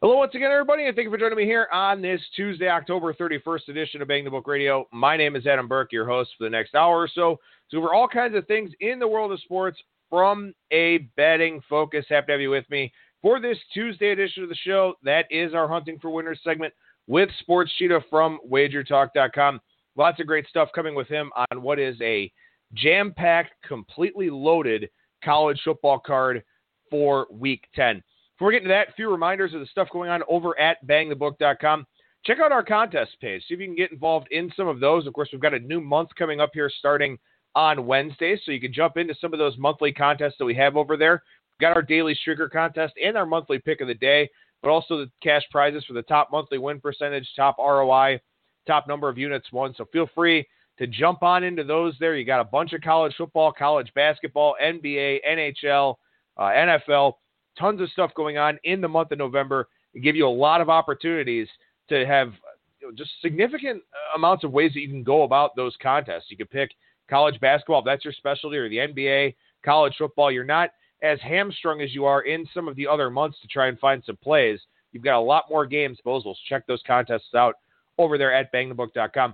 Hello once again, everybody, and thank you for joining me here on this Tuesday, October 31st edition of Bang the Book Radio. My name is Adam Burke, your host for the next hour or so. So over all kinds of things in the world of sports from a betting focus. Happy to have you with me for this Tuesday edition of the show. That is our Hunting for Winners segment with Sports Cheetah from WagerTalk.com. Lots of great stuff coming with him on what is a jam-packed, completely loaded college football card for Week 10. Before we get into that, a few reminders of the stuff going on over at BangTheBook.com. Check out our contest page. See if you can get involved in some of those. Of course, we've got a new month coming up here starting on Wednesday, so you can jump into some of those monthly contests that we have over there. We've got our daily streaker contest and our monthly pick of the day, but also the cash prizes for the top monthly win percentage, top ROI, top number of units won. So feel free to jump on into those there. You got a bunch of college football, college basketball, NBA, NHL, NFL, tons of stuff going on in the month of November. It give you a lot of opportunities to have just significant amounts of ways that you can go about those contests. You could pick college basketball if that's your specialty, or the NBA, college football. You're not as hamstrung as you are in some of the other months to try and find some plays. You've got a lot more games disposals. Check those contests out over there at BangTheBook.com.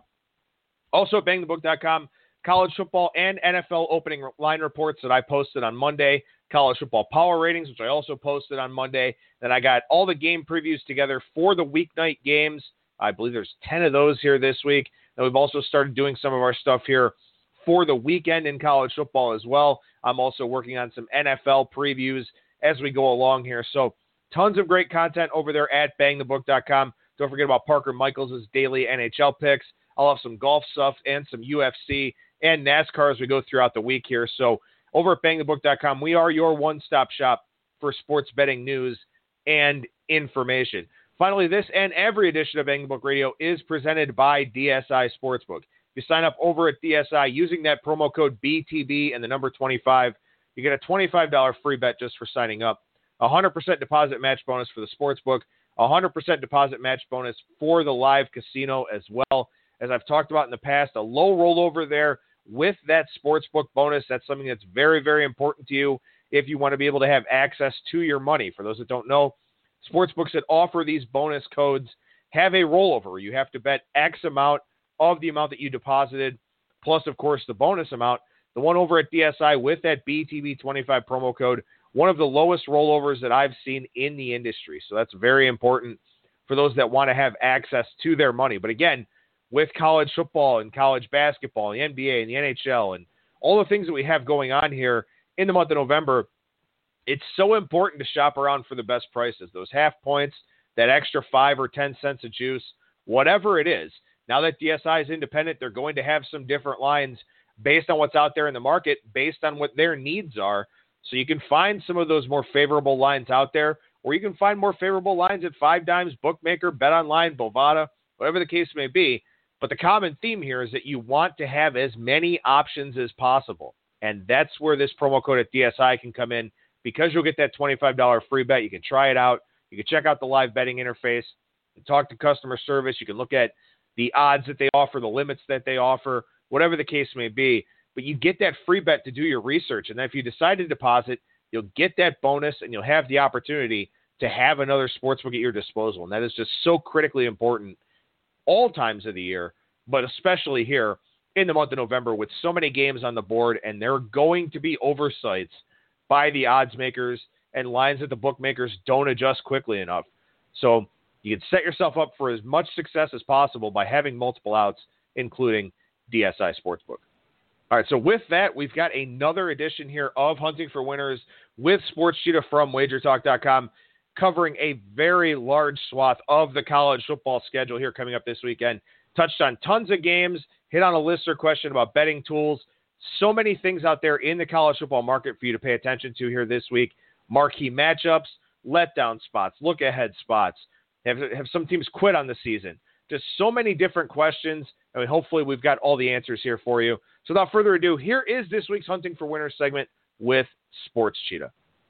Also at BangTheBook.com, college football and NFL opening line reports that I posted on Monday. College football power ratings, which I also posted on Monday. Then I got all the game previews together for the weeknight games. I believe there's 10 of those here this week. And we've also started doing some of our stuff here for the weekend in college football as well. I'm also working on some NFL previews as we go along here. So tons of great content over there at BangTheBook.com. Don't forget about Parker Michaels' daily NHL picks. I'll have some golf stuff and some UFC and NASCAR as we go throughout the week here. So over at BangTheBook.com, we are your one-stop shop for sports betting news and information. Finally, this and every edition of Bang the Book Radio is presented by DSI Sportsbook. If you sign up over at DSI using that promo code BTB and the number 25, you get a $25 free bet just for signing up. 100% deposit match bonus for the sportsbook, 100% deposit match bonus for the live casino as well. As I've talked about in the past, a low rollover there with that sportsbook bonus. That's something that's very, very important to you if you want to be able to have access to your money. For those that don't know, sportsbooks that offer these bonus codes have a rollover. You have to bet X amount of the amount that you deposited, plus, of course, the bonus amount. The one over at DSI with that BTB25 promo code, one of the lowest rollovers that I've seen in the industry. So that's very important for those that want to have access to their money. But again, with college football and college basketball, and the NBA and the NHL, and all the things that we have going on here in the month of November, it's so important to shop around for the best prices. Those half points, that extra 5 or 10 cents of juice, whatever it is. Now that DSI is independent, they're going to have some different lines based on what's out there in the market, based on what their needs are. So you can find some of those more favorable lines out there, or you can find more favorable lines at Five Dimes, Bookmaker, BetOnline, Bovada, whatever the case may be. But the common theme here is that you want to have as many options as possible. And that's where this promo code at DSI can come in, because you'll get that $25 free bet. You can try it out. You can check out the live betting interface, talk to customer service. You can look at the odds that they offer, the limits that they offer, whatever the case may be. But you get that free bet to do your research. And then if you decide to deposit, you'll get that bonus and you'll have the opportunity to have another sportsbook at your disposal. And that is just so critically important all times of the year, but especially here in the month of November with so many games on the board, and there are going to be oversights by the odds makers and lines that the bookmakers don't adjust quickly enough. So you can set yourself up for as much success as possible by having multiple outs, including DSI Sportsbook. All right, so with that, we've got another edition here of Hunting for Winners with Sports Cheetah from WagerTalk.com, covering a very large swath of the college football schedule here coming up this weekend. Touched on tons of games, hit on a listener question about betting tools. So many things out there in the college football market for you to pay attention to here this week. Marquee matchups, letdown spots, look-ahead spots. Have some teams quit on the season? Just so many different questions. I mean, hopefully we've got all the answers here for you. So without further ado, here is this week's Hunting for Winners segment with Sports Cheetah.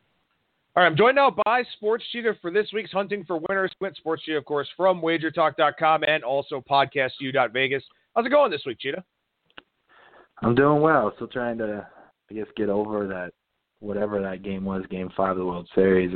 All right, I'm joined now by Sports Cheetah for this week's Hunting for Winners. Sports Cheetah, of course, from WagerTalk.com and also PodcastU.Vegas. How's it going this week, Cheetah? I'm doing well. Still trying to, I guess, get over that, whatever that game was, Game 5 of the World Series. I'm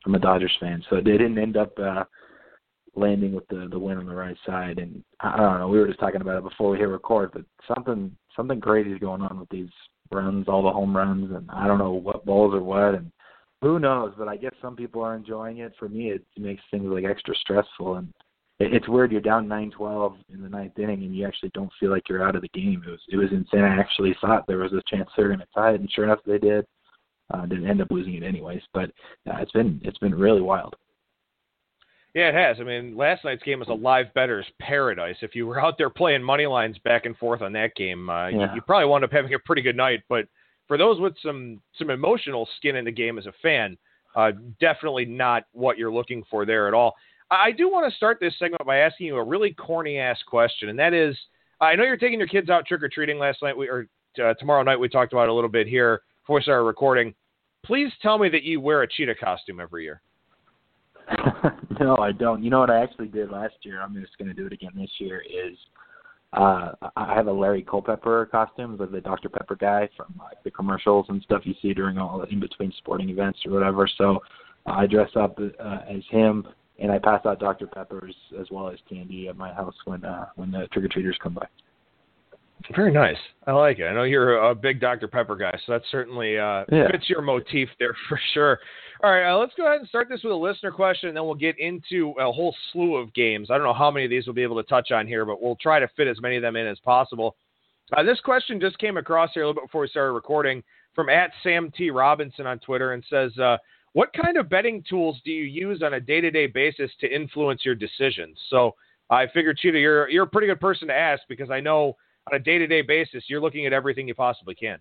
I'm a Dodgers fan, so they didn't end up landing with the win on the right side. And I don't know, we were just talking about it before we hit record, but something crazy is going on with these runs, all the home runs, and I don't know what balls or what, and who knows, but I guess some people are enjoying it. For me, it makes things like extra stressful, and it's weird. You're down 9-12 in the ninth inning, and you actually don't feel like you're out of the game. It was insane. I actually thought there was a chance they were going to tie it, and sure enough, they did. Didn't end up losing it anyways, but it's been really wild. Yeah, it has. I mean, last night's game was a live bettor's paradise. If you were out there playing money lines back and forth on that game, you probably wound up having a pretty good night. But for those with some emotional skin in the game as a fan, definitely not what you're looking for there at all. I do want to start this segment by asking you a really corny-ass question, and that is, I know you're taking your kids out trick-or-treating last night, tomorrow night we talked about it a little bit here before we started recording. Please tell me that you wear a cheetah costume every year. No, I don't. You know what I actually did last year? I'm just going to do it again this year. Is I have a Larry Culpepper costume, the Dr. Pepper guy from the commercials and stuff you see during all the in-between sporting events or whatever. So I dress up as him, and I pass out Dr. Peppers as well as candy at my house when the trick-or-treaters come by. Very nice. I like it. I know you're a big Dr. Pepper guy, so that certainly fits your motif there for sure. All right, let's go ahead and start this with a listener question, and then we'll get into a whole slew of games. I don't know how many of these we'll be able to touch on here, but we'll try to fit as many of them in as possible. This question just came across here a little bit before we started recording from @SamT Robinson on Twitter and says, what kind of betting tools do you use on a day-to-day basis to influence your decisions? So I figured, Cheetah, you're a pretty good person to ask because I know on a day-to-day basis you're looking at everything you possibly can.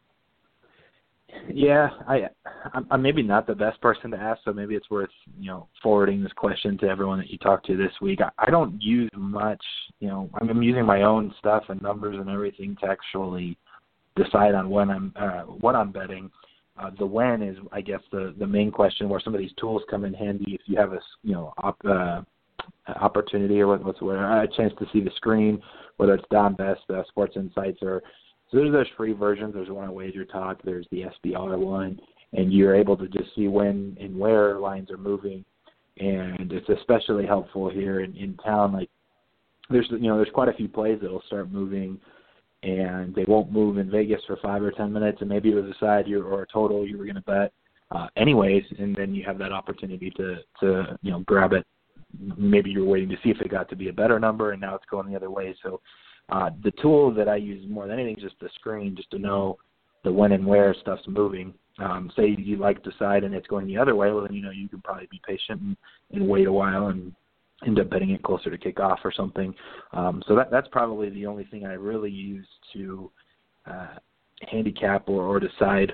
Yeah, I'm maybe not the best person to ask, so maybe it's worth forwarding this question to everyone that you talk to this week. I don't use much. I'm using my own stuff and numbers and everything to actually decide on what I'm betting. The when is, I guess, the main question where some of these tools come in handy if you have a opportunity or what's the word, a chance to see the screen, whether it's Don Best, Sports Insights, or so there's free versions. There's one on Wager Talk. There's the SBR one, and you're able to just see when and where lines are moving. And it's especially helpful here in town. Like there's quite a few plays that'll start moving, and they won't move in Vegas for 5 or 10 minutes, and maybe it was a side or a total you were going to bet anyways, and then you have that opportunity to grab it. Maybe you were waiting to see if it got to be a better number, and now it's going the other way. So the tool that I use more than anything is just the screen, just to know the when and where stuff's moving. Say you like the side and it's going the other way, well, then you can probably be patient and wait a while and end up betting it closer to kickoff or something. So that's probably the only thing I really use to handicap or decide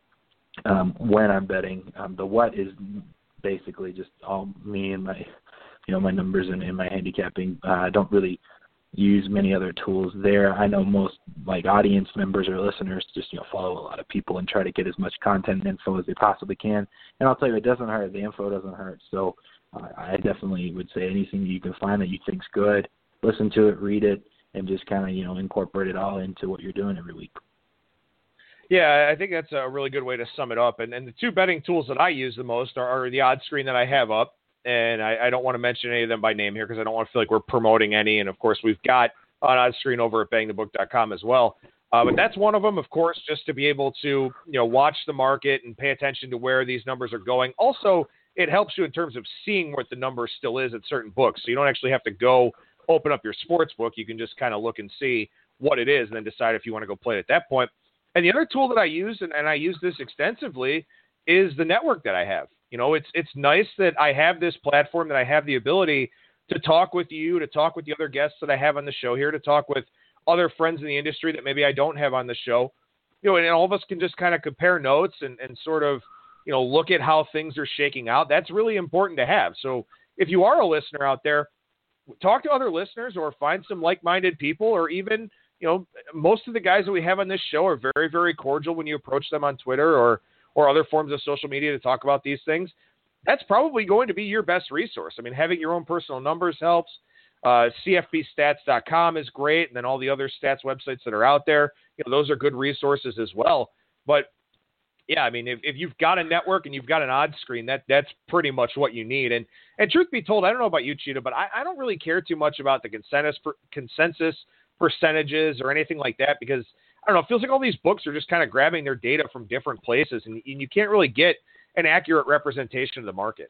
when I'm betting. The what is basically just all me and my my numbers and my handicapping. I don't really use many other tools there. I know most audience members or listeners just follow a lot of people and try to get as much content and info as they possibly can. And I'll tell you, it doesn't hurt. The info doesn't hurt. So I definitely would say anything that you can find that you think's good, listen to it, read it, and just kind of incorporate it all into what you're doing every week. Yeah, I think that's a really good way to sum it up. And the two betting tools that I use the most are the odds screen that I have up. And I don't want to mention any of them by name here because I don't want to feel like we're promoting any. And, of course, we've got an odds screen over at bangthebook.com as well. But that's one of them, of course, just to be able to watch the market and pay attention to where these numbers are going. Also, it helps you in terms of seeing what the number still is at certain books. So you don't actually have to go open up your sports book. You can just kind of look and see what it is and then decide if you want to go play it at that point. And the other tool that I use, and I use this extensively, is the network that I have. It's nice that I have this platform, that I have the ability to talk with you, to talk with the other guests that I have on the show here, to talk with other friends in the industry that maybe I don't have on the show. And all of us can just kind of compare notes and sort of, look at how things are shaking out. That's really important to have. So if you are a listener out there, talk to other listeners or find some like-minded people, or even, most of the guys that we have on this show are very, very cordial when you approach them on Twitter or other forms of social media to talk about these things. That's probably going to be your best resource. I mean, having your own personal numbers helps. CFBstats.com is great. And then all the other stats websites that are out there, those are good resources as well. But Yeah, I mean, if you've got a network and you've got an odds screen, that's pretty much what you need. And truth be told, I don't know about you, Cheetah, but I don't really care too much about the consensus percentages or anything like that, because I don't know, it feels like all these books are just kind of grabbing their data from different places, and you can't really get an accurate representation of the market.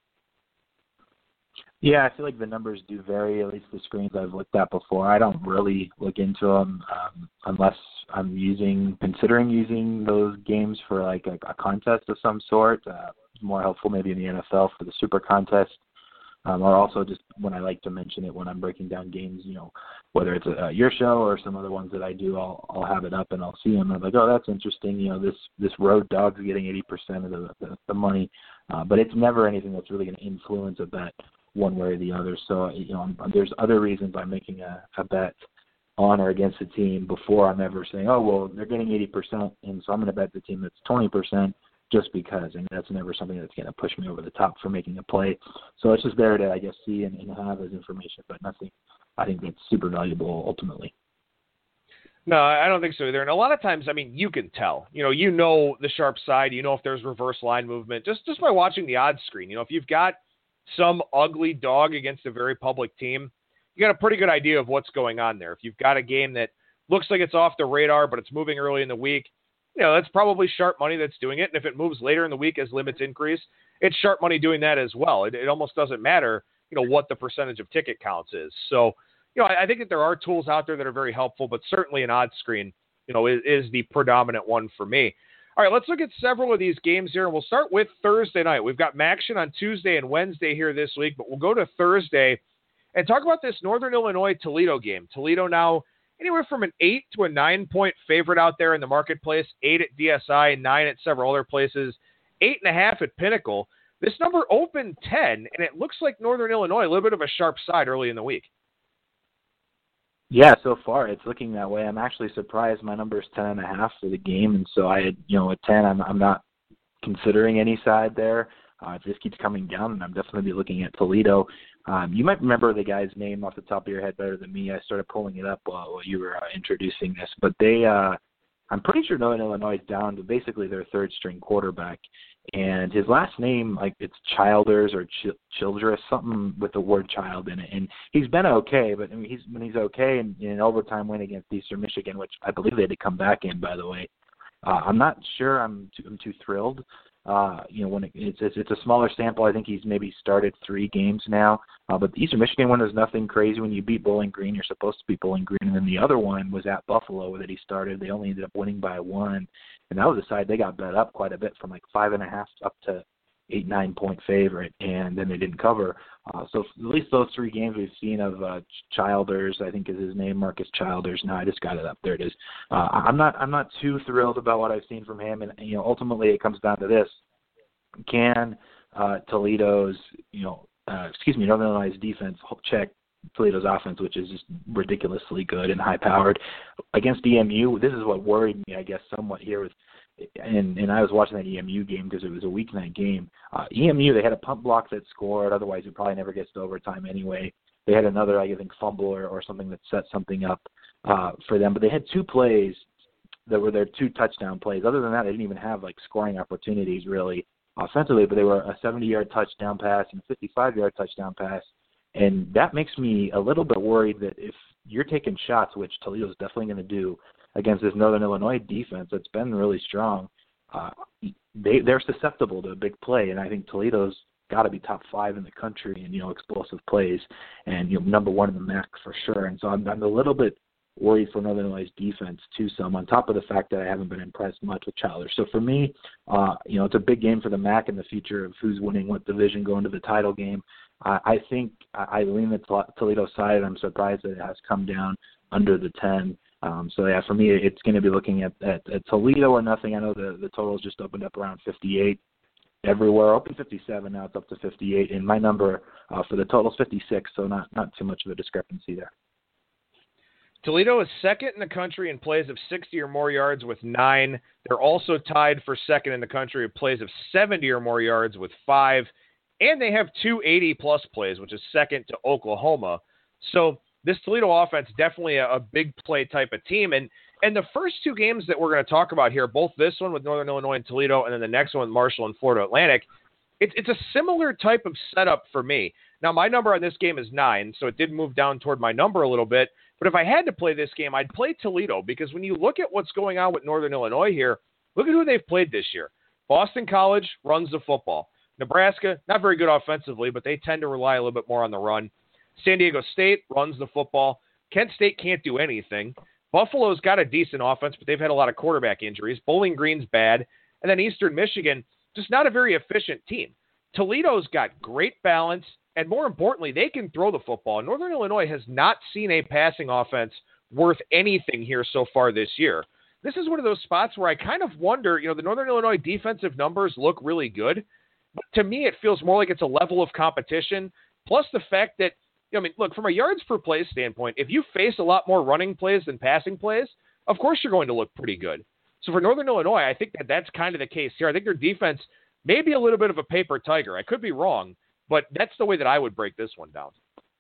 Yeah, I feel like the numbers do vary, at least the screens I've looked at before. I don't really look into them unless I'm considering using those games for like a contest of some sort. More helpful maybe in the NFL for the Super Contest, or also just when I like to mention it when I'm breaking down games, whether it's your show or some other ones that I do, I'll have it up and I'll see them. I'm like, oh, that's interesting. This road dog's getting 80% of the money, but it's never anything that's really going to influence a bet one way or the other. So, there's other reasons I'm making a bet on or against a team before I'm ever saying, oh, well, they're getting 80%, and so I'm going to bet the team that's 20% just because. And that's never something that's going to push me over the top for making a play. So it's just there to, I guess, see and have as information, but nothing I think that's super valuable ultimately. No, I don't think so either. And a lot of times, I mean, you can tell. You know the sharp side. You know if there's reverse line movement just by watching the odds screen. If you've got some ugly dog against a very public team, you got a pretty good idea of what's going on there. If you've got a game that looks like it's off the radar, but it's moving early in the week, that's probably sharp money that's doing it. And if it moves later in the week as limits increase, it's sharp money doing that as well. It almost doesn't matter, what the percentage of ticket counts is. So, I think that there are tools out there that are very helpful, but certainly an odds screen, is the predominant one for me. All right, let's look at several of these games here, and we'll start with Thursday night. We've got MACtion on Tuesday and Wednesday here this week, but we'll go to Thursday and talk about this Northern Illinois-Toledo game. Toledo now anywhere from an 8 to a 9-point favorite out there in the marketplace, 8 at DSI, 9 at several other places, 8.5 at Pinnacle. This number opened 10, and it looks like Northern Illinois, a little bit of a sharp side early in the week. Yeah, so far it's looking that way. I'm actually surprised my number is 10.5 for the game, and so I had, at 10, I'm not considering any side there. If this keeps coming down, then I'm definitely be looking at Toledo. You might remember the guy's name off the top of your head better than me. I started pulling it up while you were introducing this, but I'm pretty sure Northern Illinois is down to basically their third-string quarterback. And his last name, like it's Childers or Childress, something with the word child in it. And he's been okay, but when he's okay in an overtime win against Eastern Michigan, which I believe they had to come back in, by the way. I'm not sure I'm too thrilled. When it's a smaller sample, I think he's maybe started 3 games now. But the Eastern Michigan one is nothing crazy. When you beat Bowling Green, you're supposed to beat Bowling Green. And then the other one was at Buffalo that he started. They only ended up winning by 1. And that was a side they got bet up quite a bit from like 5.5 up to 8-9 point favorite, and then they didn't cover. So at least those 3 games we've seen of Childers, I think is his name, Marcus Childers. No, I just got it up. There it is. I'm not too thrilled about what I've seen from him, and ultimately it comes down to this: can Toledo's, Northern Illinois' defense check Toledo's offense, which is just ridiculously good and high-powered against EMU? This is what worried me, I guess, somewhat here with. And I was watching that EMU game because it was a weeknight game. EMU, they had a punt block that scored. Otherwise, it probably never gets to overtime anyway. They had another, I think, fumble or something that set something up for them. But they had 2 plays that were their 2 touchdown plays. Other than that, they didn't even have, scoring opportunities, really, offensively. But they were a 70-yard touchdown pass and a 55-yard touchdown pass. And that makes me a little bit worried that if you're taking shots, which Toledo's definitely going to do, against this Northern Illinois defense that's been really strong, they're susceptible to a big play, and I think Toledo's got to be top 5 in the country in explosive plays, and number 1 in the MAC for sure. And so I'm a little bit worried for Northern Illinois' defense too. Some on top of the fact that I haven't been impressed much with Childers. So for me, it's a big game for the MAC in the future of who's winning what division going to the title game. I think I lean the Toledo side, and I'm surprised that it has come down under the 10. So, yeah, for me, it's going to be looking at Toledo or nothing. I know the total's just opened up around 58 everywhere. Open 57, now it's up to 58. And my number for the total is 56, so not too much of a discrepancy there. Toledo is second in the country in plays of 60 or more yards with 9. They're also tied for second in the country in plays of 70 or more yards with 5. And they have 2 80-plus plays, which is second to Oklahoma. So this Toledo offense, definitely a big play type of team. And And the first two games that we're going to talk about here, both this one with Northern Illinois and Toledo, and then the next one with Marshall and Florida Atlantic, it's a similar type of setup for me. Now, my number on this game is 9, so it did move down toward my number a little bit. But if I had to play this game, I'd play Toledo, because when you look at what's going on with Northern Illinois here, look at who they've played this year. Boston College runs the football. Nebraska, not very good offensively, but they tend to rely a little bit more on the run. San Diego State runs the football. Kent State can't do anything. Buffalo's got a decent offense, but they've had a lot of quarterback injuries. Bowling Green's bad. And then Eastern Michigan, just not a very efficient team. Toledo's got great balance, and more importantly, they can throw the football. Northern Illinois has not seen a passing offense worth anything here so far this year. This is one of those spots where I kind of wonder, the Northern Illinois defensive numbers look really good, but to me it feels more like it's a level of competition, plus the fact that, look, from a yards per play standpoint, if you face a lot more running plays than passing plays, of course you're going to look pretty good. So for Northern Illinois, I think that's kind of the case here. I think their defense may be a little bit of a paper tiger. I could be wrong, but that's the way that I would break this one down.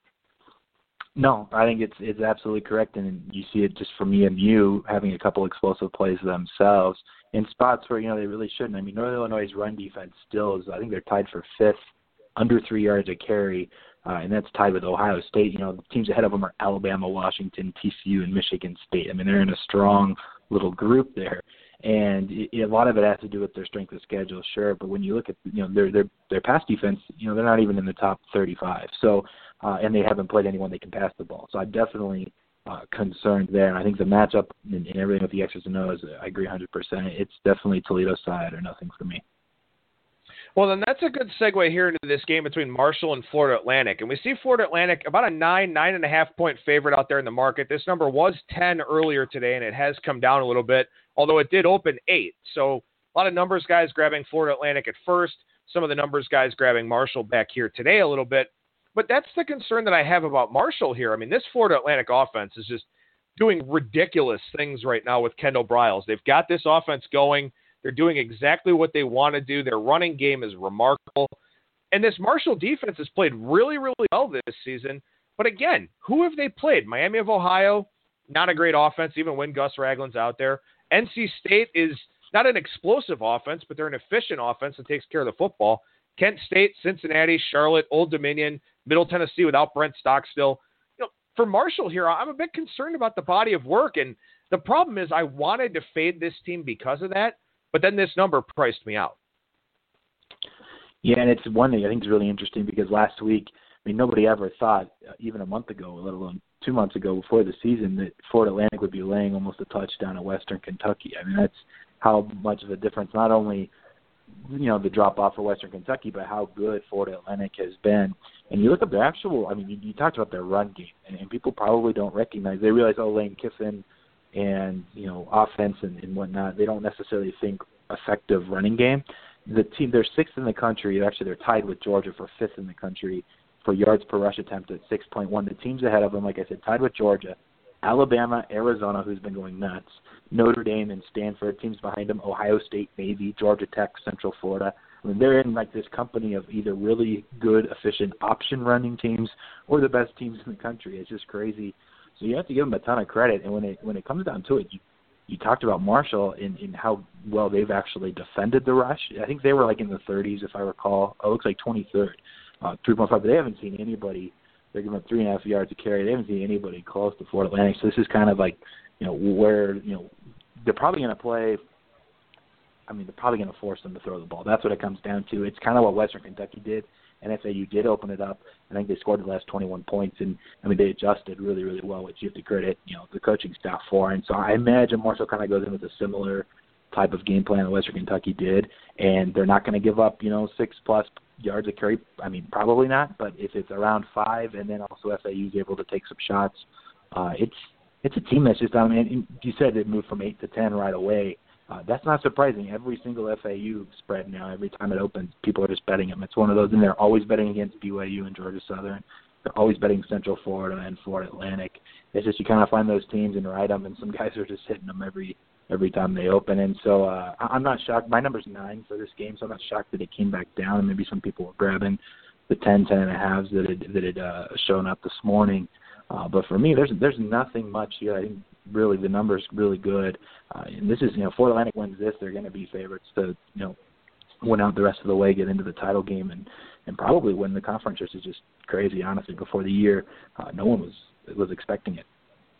No, I think it's absolutely correct, and you see it just from EMU having a couple explosive plays themselves in spots where, they really shouldn't. Northern Illinois' run defense still is, I think they're tied for 5th, under 3 yards a carry, and that's tied with Ohio State. The teams ahead of them are Alabama, Washington, TCU, and Michigan State. they're in a strong little group there. And a lot of it has to do with their strength of schedule, sure. But when you look at their pass defense, they're not even in the top 35. So, and they haven't played anyone that can pass the ball. So I'm definitely concerned there. And I think the matchup and everything with the X's and O's, I agree 100%. It's definitely Toledo's side or nothing for me. Well, then that's a good segue here into this game between Marshall and Florida Atlantic. And we see Florida Atlantic about a 9.5 point favorite out there in the market. This number was 10 earlier today, and it has come down a little bit, although it did open 8. So a lot of numbers guys grabbing Florida Atlantic at first, some of the numbers guys grabbing Marshall back here today a little bit. But that's the concern that I have about Marshall here. This Florida Atlantic offense is just doing ridiculous things right now with Kendall Briles. They've got this offense going. They're doing exactly what they want to do. Their running game is remarkable. And this Marshall defense has played really, really well this season. But again, who have they played? Miami of Ohio, not a great offense, even when Gus Ragland's out there. NC State is not an explosive offense, but they're an efficient offense that takes care of the football. Kent State, Cincinnati, Charlotte, Old Dominion, Middle Tennessee without Brent Stockstill. For Marshall here, I'm a bit concerned about the body of work. And the problem is I wanted to fade this team because of that. But then this number priced me out. Yeah, and it's one thing I think is really interesting because last week, nobody ever thought, even a month ago, let alone 2 months ago before the season, that Florida Atlantic would be laying almost a touchdown at Western Kentucky. that's how much of a difference, not only, the drop-off for Western Kentucky, but how good Florida Atlantic has been. And you look at their actual, you talked about their run game, and people probably don't recognize. They realize, Lane Kiffin and offense and whatnot, they don't necessarily think effective running game. The team, they're 6th in the country. Actually, they're tied with Georgia for 5th in the country for yards per rush attempt at 6.1. The teams ahead of them, like I said, tied with Georgia, Alabama, Arizona, who's been going nuts, Notre Dame and Stanford. Teams behind them, Ohio State, Navy, Georgia Tech, Central Florida. They're in this company of either really good, efficient option running teams or the best teams in the country. It's just crazy. So you have to give them a ton of credit. And when it comes down to it, you talked about Marshall in how well they've actually defended the rush. I think they were in the 30s, if I recall. It looks like 23rd, 3.5. But they haven't seen anybody. They're giving up 3.5 yards a carry. They haven't seen anybody close to Florida Atlantic. So this is kind of where they're probably going to play. They're probably going to force them to throw the ball. That's what it comes down to. It's kind of what Western Kentucky did. And FAU did open it up. I think they scored the last 21 points, and they adjusted really, really well, which you have to credit, the coaching staff for. And so I imagine Marshall kind of goes in with a similar type of game plan that Western Kentucky did, and they're not going to give up, 6+ yards a carry. Probably not, but if it's around 5, and then also FAU is able to take some shots, it's a team that's just you said it moved from 8 to 10 right away. That's not surprising. Every single FAU spread now, every time it opens, people are just betting them. It's one of those, and they're always betting against BYU and Georgia Southern. They're always betting Central Florida and Florida Atlantic. It's just you kind of find those teams and ride them, and some guys are just hitting them every time they open. And so I'm not shocked. My number's 9 for this game, so I'm not shocked that it came back down. Maybe some people were grabbing the 10.5s that had shown up this morning. But for me, there's nothing much here. I think really the numbers really good. And this is, Florida Atlantic wins this, they're going to be favorites to, win out the rest of the way, get into the title game, and probably win the conference, which is just crazy, honestly. Before the year, no one was expecting it.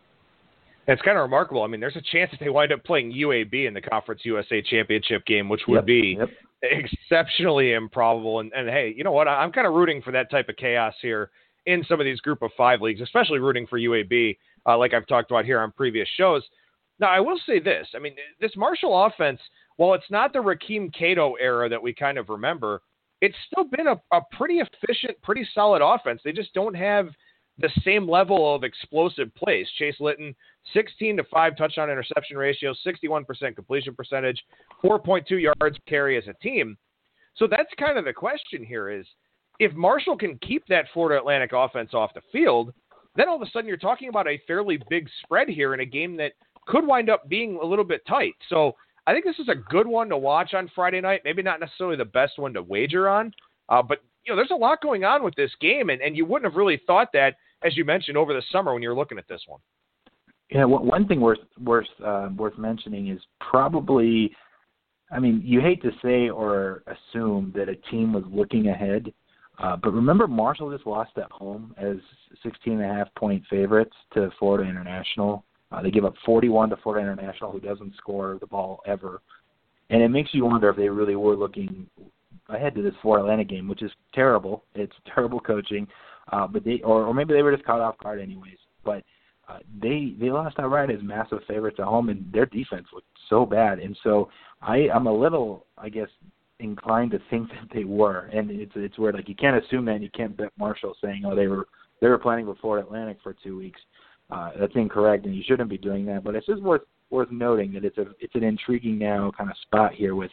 It's kind of remarkable. I mean, there's a chance that they wind up playing UAB in the Conference USA Championship game, which would be exceptionally improbable. And hey, you know what? I'm kind of rooting for that type of chaos here in some of these Group of 5 leagues, especially rooting for UAB, like I've talked about here on previous shows. Now, I will say this. I mean, this Marshall offense, while it's not the Rakeem Cato era that we kind of remember, it's still been a pretty efficient, pretty solid offense. They just don't have the same level of explosive plays. Chase Litton, 16-5 touchdown interception ratio, 61% completion percentage, 4.2 yards per carry as a team. So that's kind of the question here is, if Marshall can keep that Florida Atlantic offense off the field, then all of a sudden you're talking about a fairly big spread here in a game that could wind up being a little bit tight. So I think this is a good one to watch on Friday night. Maybe not necessarily the best one to wager on, but there's a lot going on with this game, and you wouldn't have really thought that, as you mentioned, over the summer when you're looking at this one. Yeah, one thing worth mentioning is probably, I mean, you hate to say or assume that a team was looking ahead, but remember Marshall just lost at home as 16.5-point favorites to Florida International. They give up 41 to Florida International, who doesn't score the ball ever. And it makes you wonder if they really were looking ahead to this Florida Atlantic game, which is terrible. It's terrible coaching. But or maybe they were just caught off guard anyways. But they lost outright as massive favorites at home, and their defense looked so bad. And so I'm a little, I guess, inclined to think that they were. And it's weird. Like, you can't assume that, and you can't bet Marshall saying, they were planning for Florida Atlantic for 2 weeks. That's incorrect, and you shouldn't be doing that. But it's just worth noting that it's an intriguing now kind of spot here with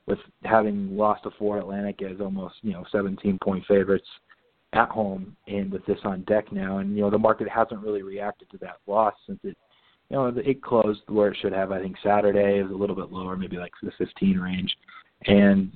having lost to Florida Atlantic as almost 17-point favorites at home, and with this on deck now, and the market hasn't really reacted to that loss since it closed where it should have. I think Saturday. It was a little bit lower, maybe like the 15 range, and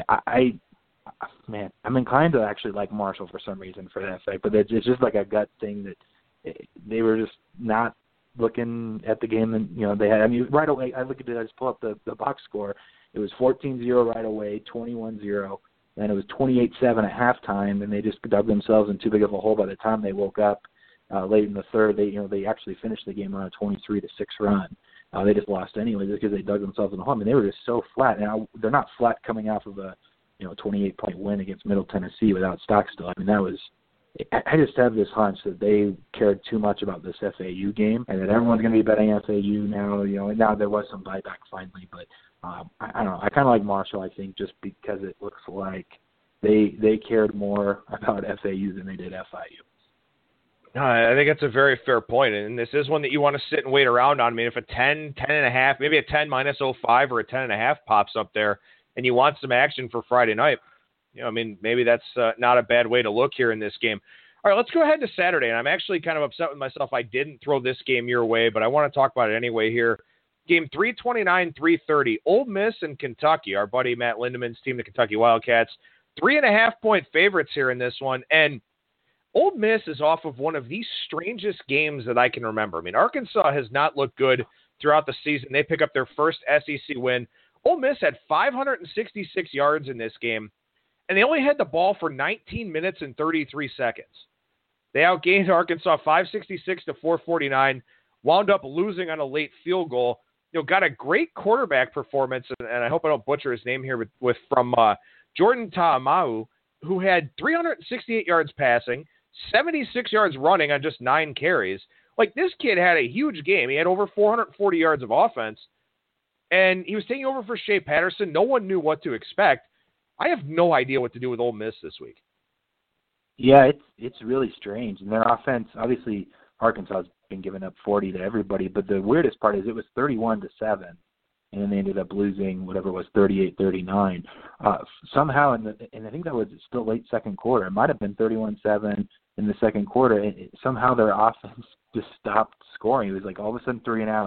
I'm inclined to actually like Marshall for some reason for that fact, but it's just like a gut thing that they were just not looking at the game, and they had. I mean, right away, I look at it. I just pull up the box score. It was 14-0 right away, 21-0. Then it was 28-7 at halftime, and they just dug themselves in too big of a hole by the time they woke up late in the third. They actually finished the game on a 23-6 run. They just lost anyway just because they dug themselves in the hole. I mean, they were just so flat. Now they're not flat coming off of a 28-point win against Middle Tennessee without Stockstill. I mean, that was. I just have this hunch that they cared too much about this FAU game, and that everyone's going to be betting FAU now. And now there was some buyback finally, but I don't know. I kind of like Marshall, I think, just because it looks like they cared more about FAU than they did FIU. I think that's a very fair point, and this is one that you want to sit and wait around on. I mean, if a 10, 10.5, maybe a 10 minus 05 or a 10.5 pops up there, and you want some action for Friday night, I mean, maybe that's not a bad way to look here in this game. All right, let's go ahead to Saturday, and I'm actually kind of upset with myself I didn't throw this game your way, but I want to talk about it anyway here. Game 329, 330, Ole Miss and Kentucky, our buddy Matt Lindemann's team, the Kentucky Wildcats, 3.5-point favorites here in this one, and Ole Miss is off of one of the strangest games that I can remember. I mean, Arkansas has not looked good throughout the season. They pick up their first SEC win. Ole Miss had 566 yards in this game, and they only had the ball for 19 minutes and 33 seconds. They outgained Arkansas 566 to 449, wound up losing on a late field goal. Got a great quarterback performance, and I hope I don't butcher his name here, from Jordan Ta'amau, who had 368 yards passing, 76 yards running on just 9 carries. Like, this kid had a huge game. He had over 440 yards of offense, and he was taking over for Shea Patterson. No one knew what to expect. I have no idea what to do with Ole Miss this week. Yeah, it's really strange. And their offense, obviously, Arkansas has been giving up 40 to everybody, but the weirdest part is it was 31-7, and then they ended up losing whatever it was, 38-39. Somehow, and I think that was still late second quarter. It might have been 31-7 in the second quarter. Somehow their offense just stopped scoring. It was like all of a sudden 3 and out.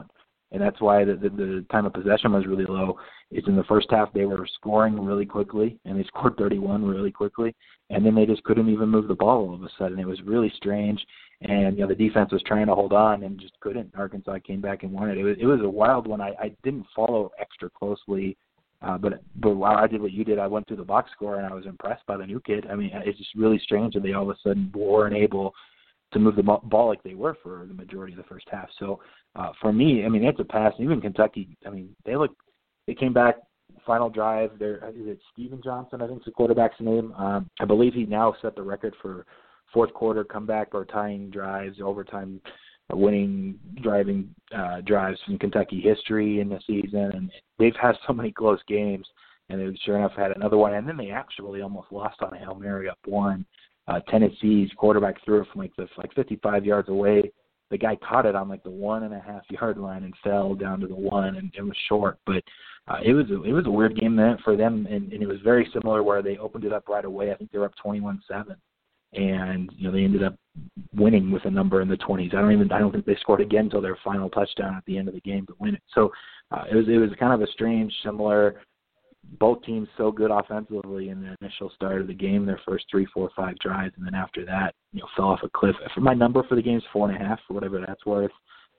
and that's why the time of possession was really low. Is in the first half they were scoring really quickly, and they scored 31 really quickly, and then they just couldn't even move the ball all of a sudden. It was really strange, and the defense was trying to hold on and just couldn't. Arkansas came back and won it. It was a wild one. I didn't follow extra closely, but while I did what you did, I went through the box score and I was impressed by the new kid. I mean, it's just really strange that they all of a sudden weren't able to move the ball like they were for the majority of the first half. So for me, I mean, it's a pass. Even Kentucky, I mean, they came back, final drive. Is it Steven Johnson, I think is the quarterback's name. I believe he now set the record for fourth quarter comeback or tying drives, overtime winning driving drives in Kentucky history in the season. And they've had so many close games, and they sure enough had another one. And then they actually almost lost on a Hail Mary up one. Tennessee's quarterback threw it from like 55 yards away. The guy caught it on like the 1.5 yard line and fell down to the one, and it was short. But it was a weird game then for them, and it was very similar where they opened it up right away. I think they were up 21-7, and they ended up winning with a number in the 20s. I don't think they scored again until their final touchdown at the end of the game to win it. So it was kind of a strange, similar. Both teams so good offensively in the initial start of the game, their first 3, 4, 5 drives, and then after that, fell off a cliff. For my number for the game is 4.5, for whatever that's worth,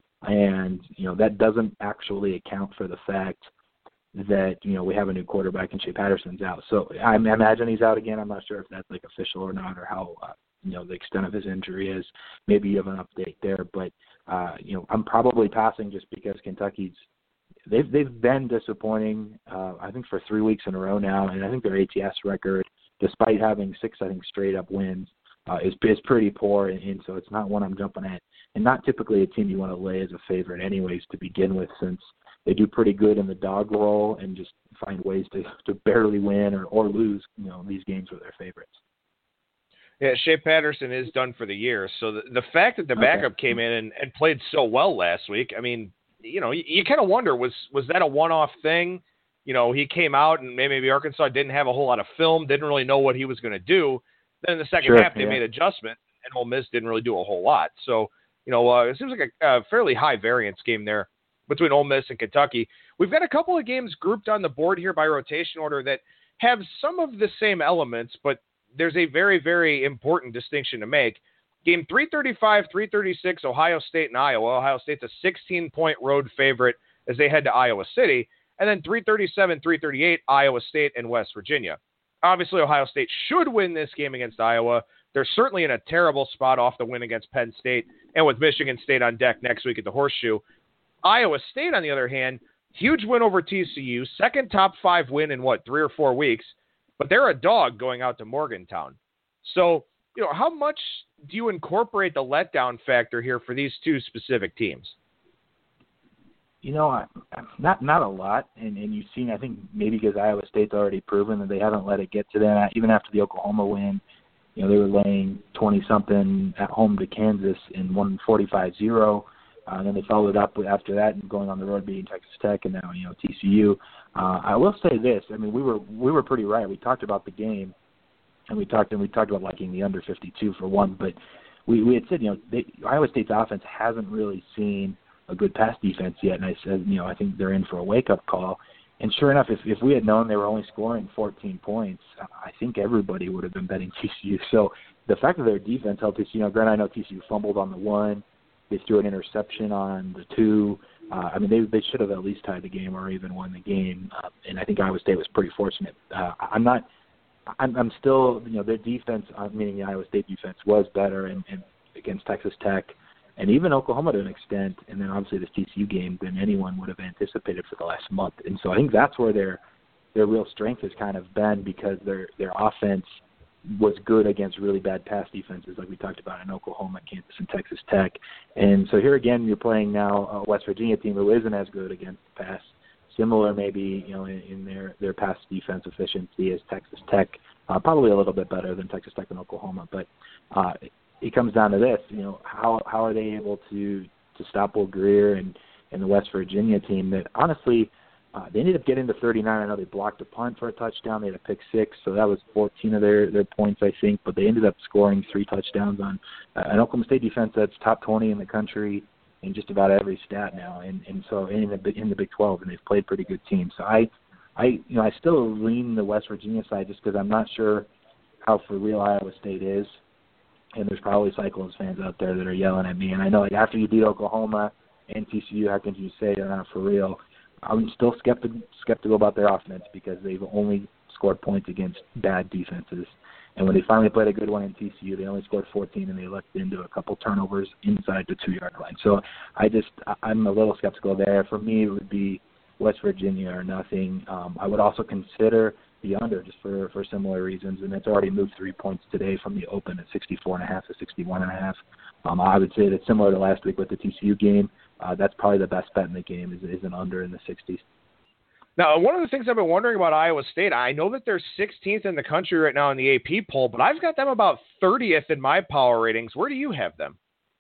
and that doesn't actually account for the fact that we have a new quarterback and Shea Patterson's out. So I imagine he's out again. I'm not sure if that's like official or not, or how the extent of his injury is. Maybe you have an update there, but I'm probably passing just because Kentucky's. They've been disappointing, I think, for 3 weeks in a row now, and I think their ATS record, despite having 6, I think, straight-up wins, is pretty poor, and so it's not one I'm jumping at, and not typically a team you want to lay as a favorite anyways to begin with, since they do pretty good in the dog roll and just find ways to barely win or lose these games with their favorites. Yeah, Shea Patterson is done for the year, so the fact that the backup came in and played so well last week, I mean, you kind of wonder, was that a one-off thing? He came out and maybe Arkansas didn't have a whole lot of film, didn't really know what he was going to do. Then in the second half, they made adjustment, and Ole Miss didn't really do a whole lot. So, it seems like a fairly high variance game there between Ole Miss and Kentucky. We've got a couple of games grouped on the board here by rotation order that have some of the same elements, but there's a very, very important distinction to make. Game 335, 336, Ohio State and Iowa. Ohio State's a 16-point road favorite as they head to Iowa City. And then 337, 338, Iowa State and West Virginia. Obviously, Ohio State should win this game against Iowa. They're certainly in a terrible spot off the win against Penn State and with Michigan State on deck next week at the Horseshoe. Iowa State, on the other hand, huge win over TCU, second top 5 win in, 3 or 4 weeks. But they're a dog going out to Morgantown. So, how much do you incorporate the letdown factor here for these two specific teams? Not a lot, and you've seen, I think, maybe because Iowa State's already proven that they haven't let it get to them. Even after the Oklahoma win, they were laying 20-something at home to Kansas in 145-0, and then they followed up after that and going on the road beating Texas Tech, and now TCU. I will say this: I mean, we were pretty right. We talked about the game. And we talked about liking the under 52 for one, but we had said, Iowa State's offense hasn't really seen a good pass defense yet, and I said, I think they're in for a wake-up call. And sure enough, if we had known they were only scoring 14 points, I think everybody would have been betting TCU. So the fact that their defense helped TCU, granted, I know TCU fumbled on the 1, they threw an interception on the 2. I mean, they should have at least tied the game or even won the game, and I think Iowa State was pretty fortunate. I'm still, their defense, meaning the Iowa State defense, was better and against Texas Tech and even Oklahoma to an extent, and then obviously this TCU game than anyone would have anticipated for the last month. And so I think that's where their real strength has kind of been, because their offense was good against really bad pass defenses like we talked about in Oklahoma, Kansas, and Texas Tech. And so here again, you're playing now a West Virginia team who isn't as good against the pass. Similar maybe, in their pass defense efficiency as Texas Tech, probably a little bit better than Texas Tech and Oklahoma. But it comes down to this, how are they able to stop Will Grier and the West Virginia team that honestly they ended up getting to 39. I know they blocked a punt for a touchdown. They had a pick 6, so that was 14 of their points, I think. But they ended up scoring 3 touchdowns on an Oklahoma State defense that's top 20 in the country. in just about every stat now, and so in the Big 12, and they've played pretty good teams. So I still lean the West Virginia side just because I'm not sure how for real Iowa State is, and there's probably Cyclones fans out there that are yelling at me. And I know, like, after you beat Oklahoma and TCU, how can you say they're not for real? I'm still skeptical about their offense because they've only scored points against bad defenses. And when they finally played a good one in TCU, they only scored 14, and they let into a couple turnovers inside the 2-yard line. So I'm a little skeptical there. For me, it would be West Virginia or nothing. I would also consider the under just for similar reasons, and it's already moved 3 points today from the open at 64.5 to 61.5. I would say that's similar to last week with the TCU game. That's probably the best bet in the game is an under in the 60s. Now, one of the things I've been wondering about Iowa State, I know that they're 16th in the country right now in the AP poll, but I've got them about 30th in my power ratings. Where do you have them?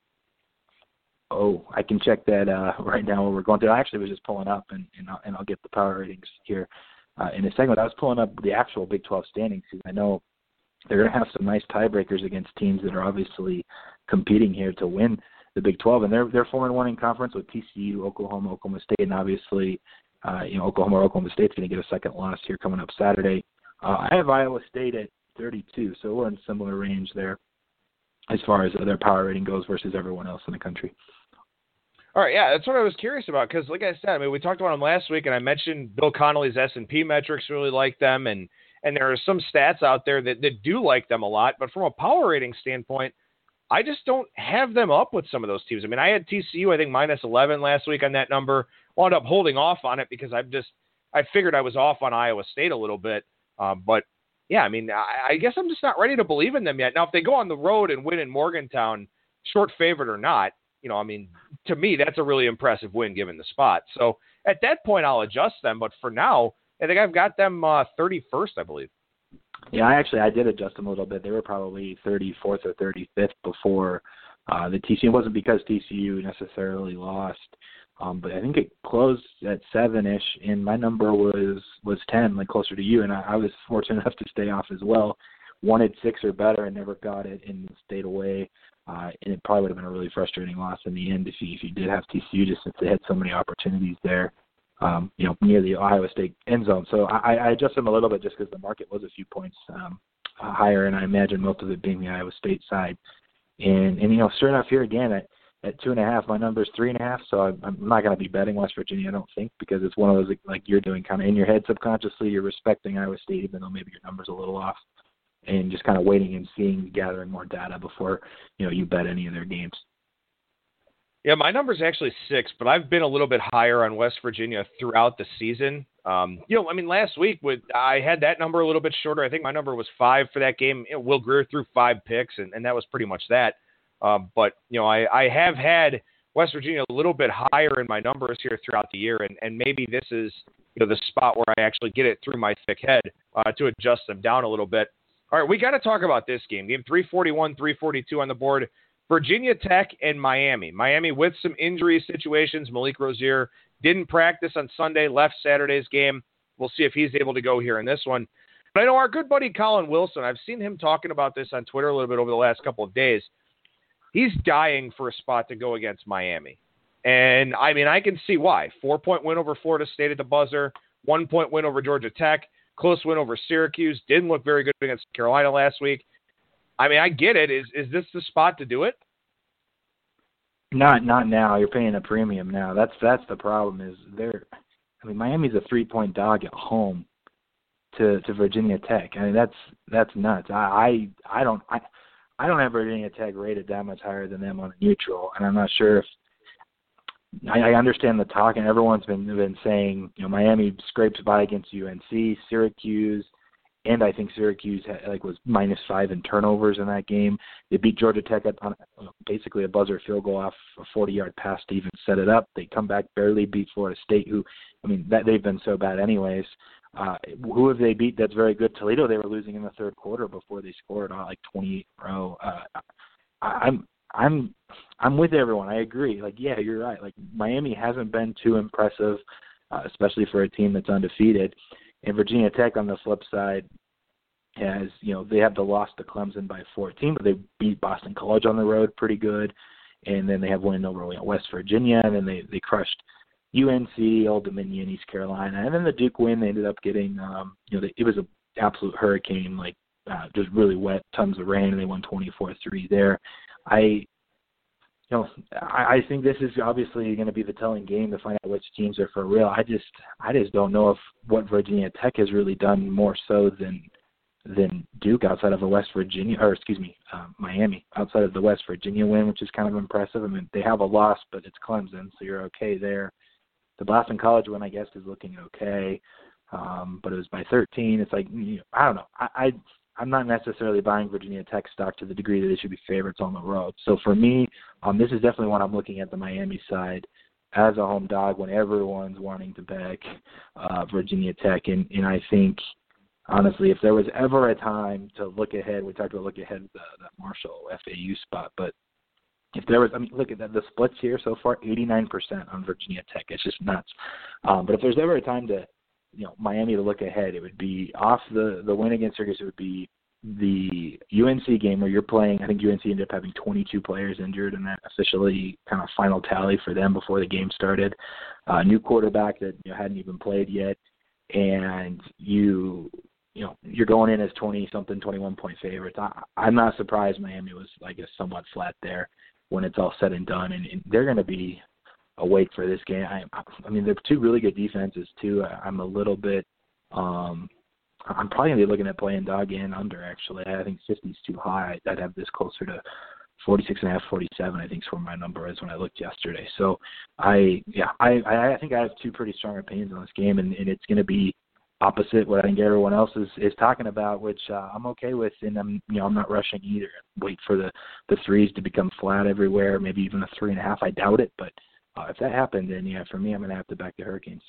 Oh, I can check that right now while we're going through. I actually was just pulling up, and I'll get the power ratings here in a second. I was pulling up the actual Big 12 standings because I know they're going to have some nice tiebreakers against teams that are obviously competing here to win the Big 12, and they're 4-1 in conference with TCU, Oklahoma, Oklahoma State, and obviously Oklahoma or Oklahoma State's going to get a second loss here coming up Saturday. I have Iowa State at 32, so we're in similar range there as far as their power rating goes versus everyone else in the country. All right, yeah, that's what I was curious about because, like I said, I mean, we talked about them last week, and I mentioned Bill Connolly's S&P metrics really like them, and there are some stats out there that do like them a lot, but from a power rating standpoint, I just don't have them up with some of those teams. I mean, I had TCU, I think, minus 11 last week on that number. Wound up holding off on it because I figured I was off on Iowa State a little bit. But, yeah, I mean, I guess I'm just not ready to believe in them yet. Now, if they go on the road and win in Morgantown, short favorite or not, I mean, to me, that's a really impressive win given the spot. So at that point, I'll adjust them. But for now, I think I've got them 31st, I believe. Yeah, I did adjust them a little bit. They were probably 34th or 35th before the TCU. It wasn't because TCU necessarily lost, but I think it closed at 7-ish, and my number was 10, like closer to you, and I was fortunate enough to stay off as well. Wanted 6 or better and never got it and stayed away, and it probably would have been a really frustrating loss in the end if you did have TCU, just since they had so many opportunities there. Near the Iowa State end zone. So I adjusted them a little bit just because the market was a few points higher, and I imagine most of it being the Iowa State side. And sure enough, here again at 2.5, my number is 3.5. So I'm not going to be betting West Virginia, I don't think, because it's one of those like you're doing kind of in your head subconsciously. You're respecting Iowa State, even though maybe your number's a little off, and just kind of waiting and seeing, gathering more data before you bet any of their games. Yeah, my number's actually 6, but I've been a little bit higher on West Virginia throughout the season. Last week I had that number a little bit shorter. I think my number was 5 for that game. Will Grier threw 5 picks, and that was pretty much that. But I have had West Virginia a little bit higher in my numbers here throughout the year, and maybe this is the spot where I actually get it through my thick head to adjust them down a little bit. All right, we got to talk about this game. Game 341, 342 on the board. Virginia Tech and Miami. Miami with some injury situations. Malik Rozier didn't practice on Sunday, left Saturday's game. We'll see if he's able to go here in this one. But I know our good buddy Colin Wilson, I've seen him talking about this on Twitter a little bit over the last couple of days. He's dying for a spot to go against Miami. And, I mean, I can see why. 4-point win over Florida State at the buzzer, 1-point win over Georgia Tech, close win over Syracuse, didn't look very good against Carolina last week. I mean, I get it. Is this the spot to do it? Not now. You're paying a premium now. That's the problem. Is Miami's a 3-point dog at home to Virginia Tech. I mean, that's nuts. I don't have Virginia Tech rated that much higher than them on a neutral, and I'm not sure if I understand the talk, and everyone's been saying Miami scrapes by against UNC, Syracuse. And I think Syracuse was -5 in turnovers in that game. They beat Georgia Tech on basically a buzzer field goal off a 40-yard pass to even set it up. They come back, barely beat Florida State, they've been so bad anyways. Who have they beat that's very good? Toledo, they were losing in the third quarter before they scored 28 in a row. I'm with everyone. I agree. Yeah, you're right. Miami hasn't been too impressive, especially for a team that's undefeated. And Virginia Tech, on the flip side, they have the loss to Clemson by 14, but they beat Boston College on the road pretty good. and then they have win over West Virginia, and then they crushed UNC, Old Dominion, East Carolina, and then the Duke win. They ended up getting, it was an absolute hurricane, just really wet, tons of rain, and they won 24-3 there. I think this is obviously going to be the telling game to find out which teams are for real. I just don't know if what Virginia Tech has really done more so than Duke outside of Miami outside of the West Virginia win, which is kind of impressive. I mean, they have a loss, but it's Clemson, so you're okay there. The Boston College one, I guess, is looking okay, but it was by 13. It's like, I don't know. I'm not necessarily buying Virginia Tech stock to the degree that they should be favorites on the road. So for me, this is definitely one I'm looking at the Miami side as a home dog when everyone's wanting to back Virginia Tech. And I think, honestly, if there was ever a time to look ahead, we talked about look ahead that Marshall FAU spot, but if there was, look at that, the splits here so far, 89% on Virginia Tech. It's just nuts. But if there's ever a time to, Miami to look ahead, it would be off the win against Syracuse. It would be the UNC game where you're playing. I think UNC ended up having 22 players injured in that officially kind of final tally for them before the game started. New quarterback that hadn't even played yet, and you're going in as 20-something, 21-point favorites. I'm not surprised Miami was, I guess, somewhat flat there when it's all said and done, and they're going to be awake for this game. I mean, they're two really good defenses, too. I'm a little bit I'm probably going to be looking at playing dog and under, actually. I think 50 is too high. I'd have this closer to 46.5, 47, I think is where my number is when I looked yesterday. So, I think I have two pretty strong opinions on this game, and it's going to be opposite what I think everyone else is talking about, which I'm okay with, and I'm not rushing either. Wait for the threes to become flat everywhere, maybe even a 3.5. I doubt it, but if that happened, then for me, I'm going to have to back the Hurricanes.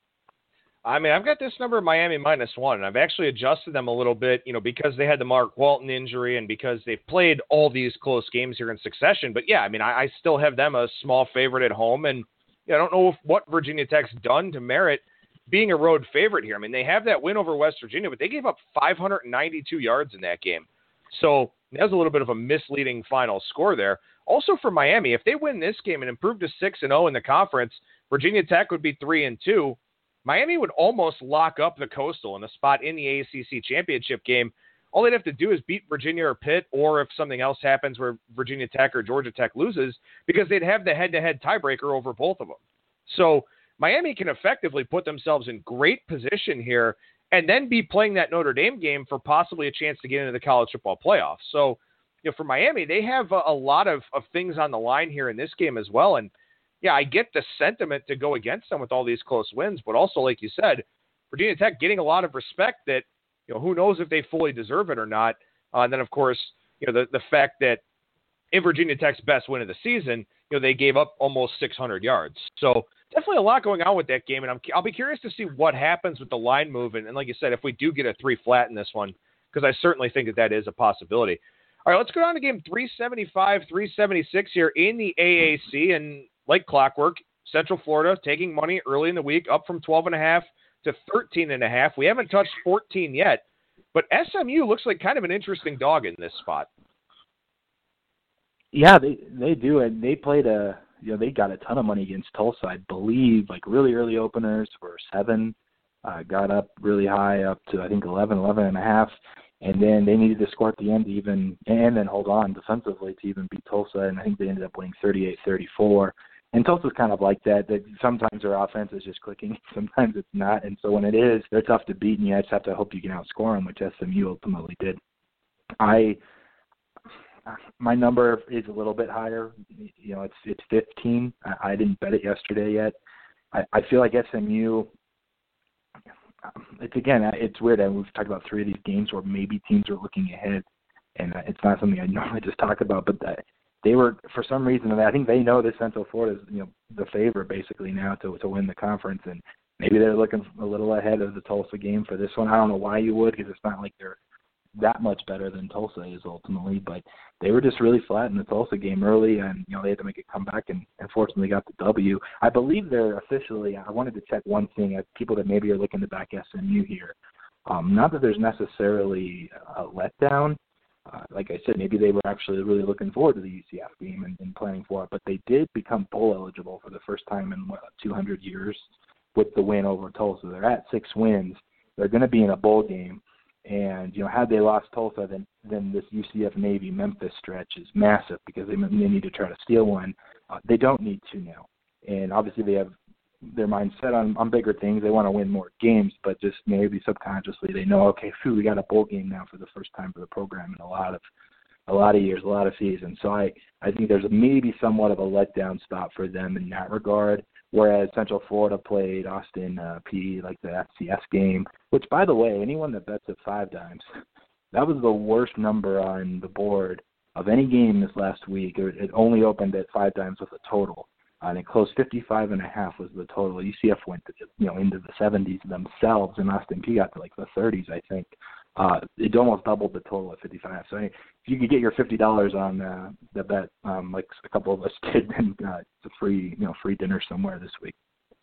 I mean, I've got this number Miami -1, and I've actually adjusted them a little bit, because they had the Mark Walton injury and because they've played all these close games here in succession. But yeah, I mean, I still have them a small favorite at home, and I don't know what Virginia Tech's done to merit being a road favorite here. I mean, they have that win over West Virginia, but they gave up 592 yards in that game. So that was a little bit of a misleading final score there. Also for Miami, if they win this game and improve to 6-0 in the conference, Virginia Tech would be 3-2. Miami would almost lock up the Coastal in a spot in the ACC championship game. All they'd have to do is beat Virginia or Pitt, or if something else happens where Virginia Tech or Georgia Tech loses, because they'd have the head-to-head tiebreaker over both of them. So Miami can effectively put themselves in great position here and then be playing that Notre Dame game for possibly a chance to get into the college football playoffs. So, for Miami, they have a lot of things on the line here in this game as well. And yeah, I get the sentiment to go against them with all these close wins, but also, like you said, Virginia Tech getting a lot of respect that, who knows if they fully deserve it or not. And then, of course, the fact that in Virginia Tech's best win of the season, they gave up almost 600 yards. So definitely a lot going on with that game, and I'll be curious to see what happens with the line move. And like you said, if we do get a 3 flat in this one, because I certainly think that is a possibility. All right, let's go down to game 375, 376 here in the AAC, and like clockwork, Central Florida taking money early in the week, up from 12.5 to 13.5. We haven't touched 14 yet, but SMU looks like kind of an interesting dog in this spot. Yeah, they do, and they played they got a ton of money against Tulsa, I believe, like really early openers were 7, got up really high, up to I think 11.5, and then they needed to score at the end to even, and then hold on defensively to even beat Tulsa, and I think they ended up winning 38-34. And Tulsa's kind of like that sometimes their offense is just clicking, sometimes it's not, and so when it is, they're tough to beat, and you just have to hope you can outscore them, which SMU ultimately did. My number is a little bit higher. It's 15. I didn't bet it yesterday yet. I feel like SMU. It's weird. We've talked about 3 of these games where maybe teams are looking ahead, and it's not something I normally just talk about. But they were, for some reason, I think they know that Central Florida is the favorite basically now to win the conference, and maybe they're looking a little ahead of the Tulsa game for this one. I don't know why you would, because it's not like they're that much better than Tulsa is ultimately, but they were just really flat in the Tulsa game early, and they had to make a comeback and fortunately got the W. I believe they're officially, I wanted to check one thing, people that maybe are looking to back SMU here. Not that there's necessarily a letdown, like I said, maybe they were actually really looking forward to the UCF game and planning for it, but they did become bowl eligible for the first time in 200 years with the win over Tulsa. They're at 6 wins. They're going to be in a bowl game. And, had they lost Tulsa, then this UCF Navy Memphis stretch is massive because they need to try to steal one. They don't need to now. And obviously they have their mind set on bigger things. They want to win more games, but just maybe subconsciously they know, okay, we got a bowl game now for the first time for the program in a lot of years, a lot of seasons. So I think there's maybe somewhat of a letdown spot for them in that regard. Whereas Central Florida played Austin Peay, like the FCS game, which, by the way, anyone that bets at 5 dimes, that was the worst number on the board of any game this last week. It only opened at 5 dimes with a total, and it closed 55.5 was the total. UCF went into the 70s themselves, and Austin Peay got to like the 30s, I think. It almost doubled the total at 55. So if you could get your $50 on the bet, like a couple of us did, then it's a free dinner somewhere this week.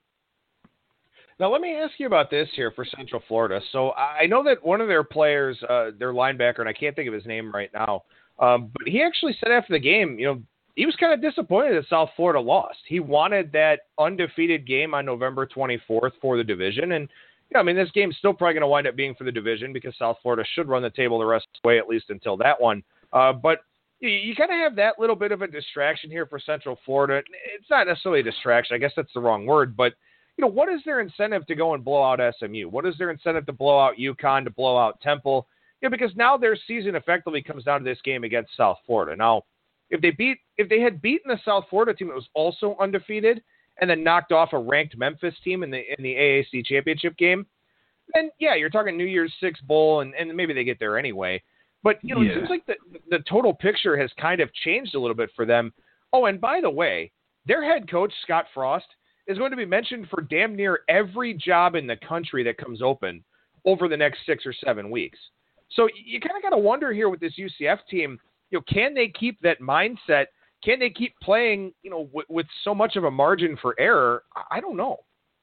Now let me ask you about this here for Central Florida. So I know that one of their players, their linebacker, and I can't think of his name right now, but he actually said after the game, he was kind of disappointed that South Florida lost. He wanted that undefeated game on November 24th for the division, and this game's still probably going to wind up being for the division because South Florida should run the table the rest of the way, at least until that one. But you kind of have that little bit of a distraction here for Central Florida. It's not necessarily a distraction. I guess that's the wrong word. But, what is their incentive to go and blow out SMU? What is their incentive to blow out UConn, to blow out Temple? Because now their season effectively comes down to this game against South Florida. Now, if they had beaten the South Florida team that was also undefeated and then knocked off a ranked Memphis team in the AAC championship game, then you're talking New Year's Six bowl, and maybe they get there anyway. But it seems like the total picture has kind of changed a little bit for them. Oh, and by the way, their head coach Scott Frost is going to be mentioned for damn near every job in the country that comes open over the next 6 or 7 weeks. So you kind of got to wonder here with this UCF team, can they keep that mindset? Can they keep playing, with so much of a margin for error? I don't know.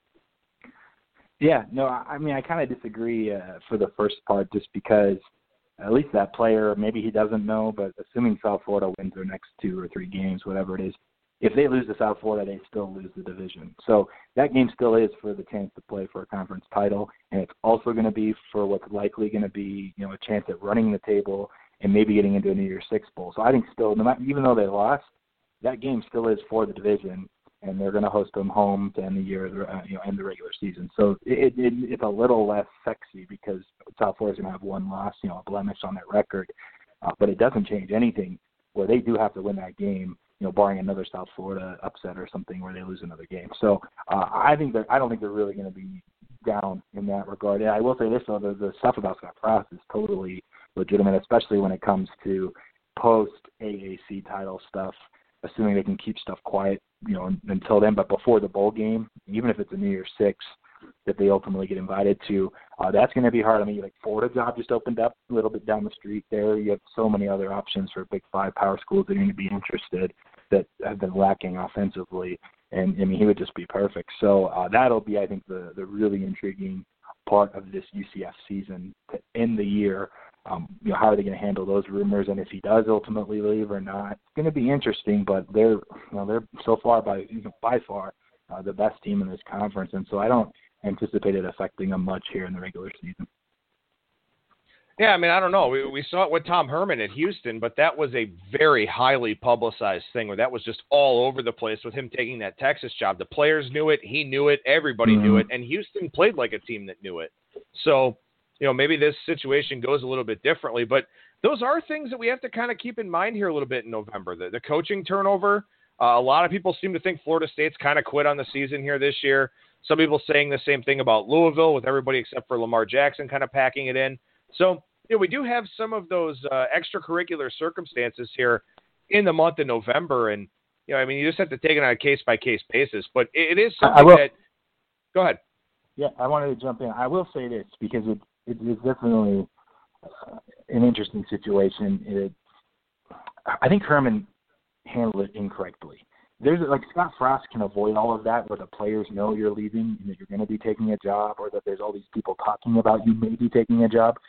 Yeah, no, I kind of disagree for the first part just because at least that player, maybe he doesn't know, but assuming South Florida wins their next 2 or 3 games, whatever it is, if they lose to South Florida, they still lose the division. So that game still is for the chance to play for a conference title, and it's also going to be for what's likely going to be, a chance at running the table and maybe getting into a New Year's Six bowl. So I think still, even though they lost, that game still is for the division, and they're going to host them home to end the year, end the regular season. So it's a little less sexy because South Florida's going to have 1 loss, a blemish on their record, but it doesn't change anything where they do have to win that game, barring another South Florida upset or something where they lose another game. So I don't think they're really going to be down in that regard. And I will say this, though, the stuff about Scott Frost is totally legitimate, especially when it comes to post-AAC title stuff, assuming they can keep stuff quiet, until then. But before the bowl game, even if it's a New Year's Six that they ultimately get invited to, that's going to be hard. I mean, like Florida job just opened up a little bit down the street there. You have so many other options for Big 5 power schools that are going to be interested that have been lacking offensively. And, he would just be perfect. So that'll be, I think, the really intriguing part of this UCF season to end the year. How are they going to handle those rumors, and if he does ultimately leave or not? It's going to be interesting, but they're so far by far the best team in this conference, and so I don't anticipate it affecting them much here in the regular season. Yeah, I don't know. We saw it with Tom Herman at Houston, but that was a very highly publicized thing where that was just all over the place with him taking that Texas job. The players knew it. He knew it. Everybody knew it. And Houston played like a team that knew it. So, maybe this situation goes a little bit differently. But those are things that we have to kind of keep in mind here a little bit in November. The coaching turnover. A lot of people seem to think Florida State's kind of quit on the season here this year. Some people saying the same thing about Louisville with everybody except for Lamar Jackson kind of packing it in. So, we do have some of those extracurricular circumstances here in the month of November. And, you just have to take it on a case-by-case basis. But it is something that – go ahead. Yeah, I wanted to jump in. I will say this because it's definitely an interesting situation. I think Herman handled it incorrectly. Scott Frost can avoid all of that where the players know you're leaving and that you're going to be taking a job or that there's all these people talking about you maybe taking a job.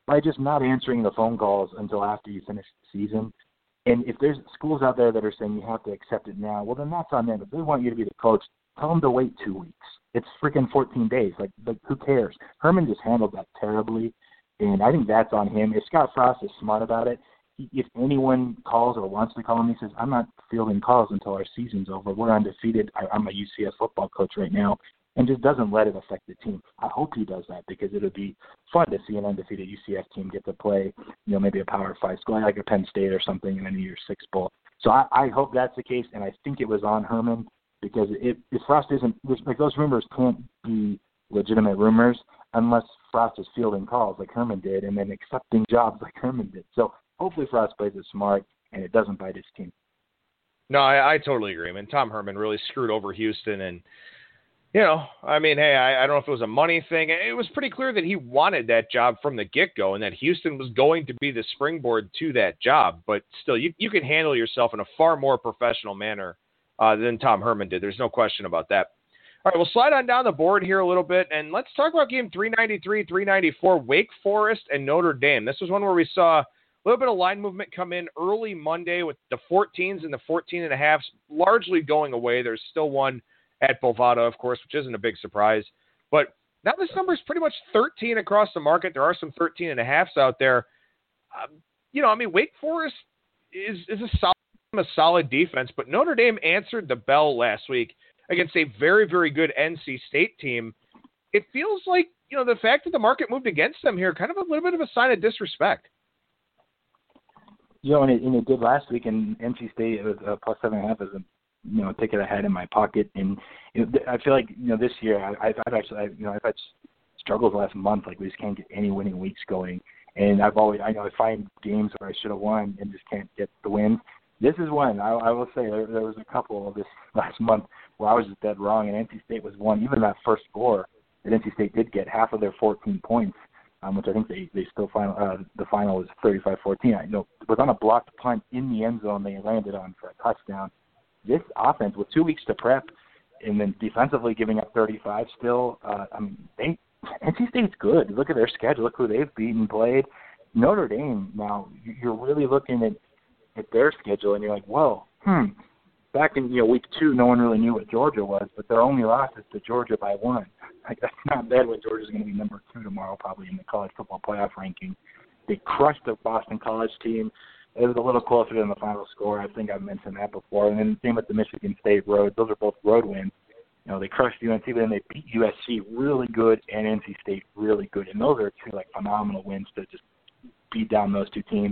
by just not answering the phone calls until after you finish the season. And if there's schools out there that are saying you have to accept it now, well, then that's on them. If they want you to be the coach, tell them to wait 2 weeks. It's freaking 14 days. Like who cares? Herman just handled that terribly, and I think that's on him. If Scott Frost is smart about it, if anyone calls or wants to call him, he says, I'm not fielding calls until our season's over. We're undefeated. I'm a UCF football coach right now, and just doesn't let it affect the team. I hope he does that because it would be fun to see an undefeated UCF team get to play, maybe a Power 5 school like a Penn State or something in a New Year's Six Bowl. So I hope that's the case, and I think it was on Herman because if Frost isn't – like those rumors can't be legitimate rumors unless Frost is fielding calls like Herman did and then accepting jobs like Herman did. So hopefully Frost plays it smart and it doesn't bite his team. No, I totally agree. I mean, Tom Herman really screwed over Houston and – I don't know if it was a money thing. It was pretty clear that he wanted that job from the get-go and that Houston was going to be the springboard to that job. But still, you can handle yourself in a far more professional manner than Tom Herman did. There's no question about that. All right, we'll slide on down the board here a little bit, and let's talk about game 393, 394, Wake Forest and Notre Dame. This was one where we saw a little bit of line movement come in early Monday with the 14s and the 14.5s largely going away. There's still one at Bovada, of course, which isn't a big surprise. But now this number is pretty much 13 across the market. There are some 13.5s out there. Wake Forest is a solid defense, but Notre Dame answered the bell last week against a very, very good NC State team. It feels like, the fact that the market moved against them here, kind of a little bit of a sign of disrespect. And it did last week, and NC State was plus 7.5 as a ticket I had in my pocket. And I feel like this year I've had struggles last month. Like we just can't get any winning weeks going. And I find games where I should have won and just can't get the win. This is one. I will say there was a couple of this last month where I was just dead wrong, and NC State was one. Even that first score that NC State did get, half of their 14 points, which I think they still the final was 35-14. It was on a blocked punt in the end zone they landed on for a touchdown. This offense, with 2 weeks to prep and then defensively giving up 35 still, NC State's good. Look at their schedule. Look who they've beaten, played. Notre Dame, now, you're really looking at their schedule, and you're like, whoa, back in week 2, no one really knew what Georgia was, but their only loss is to Georgia by 1. Like, that's not bad when Georgia's going to be number 2 tomorrow probably in the college football playoff ranking. They crushed the Boston College team. It was a little closer than the final score. I think I've mentioned that before. And then same with the Michigan State road. Those are both road wins. They crushed UNC, but then they beat USC really good and NC State really good. And those are two phenomenal wins to just beat down those two teams.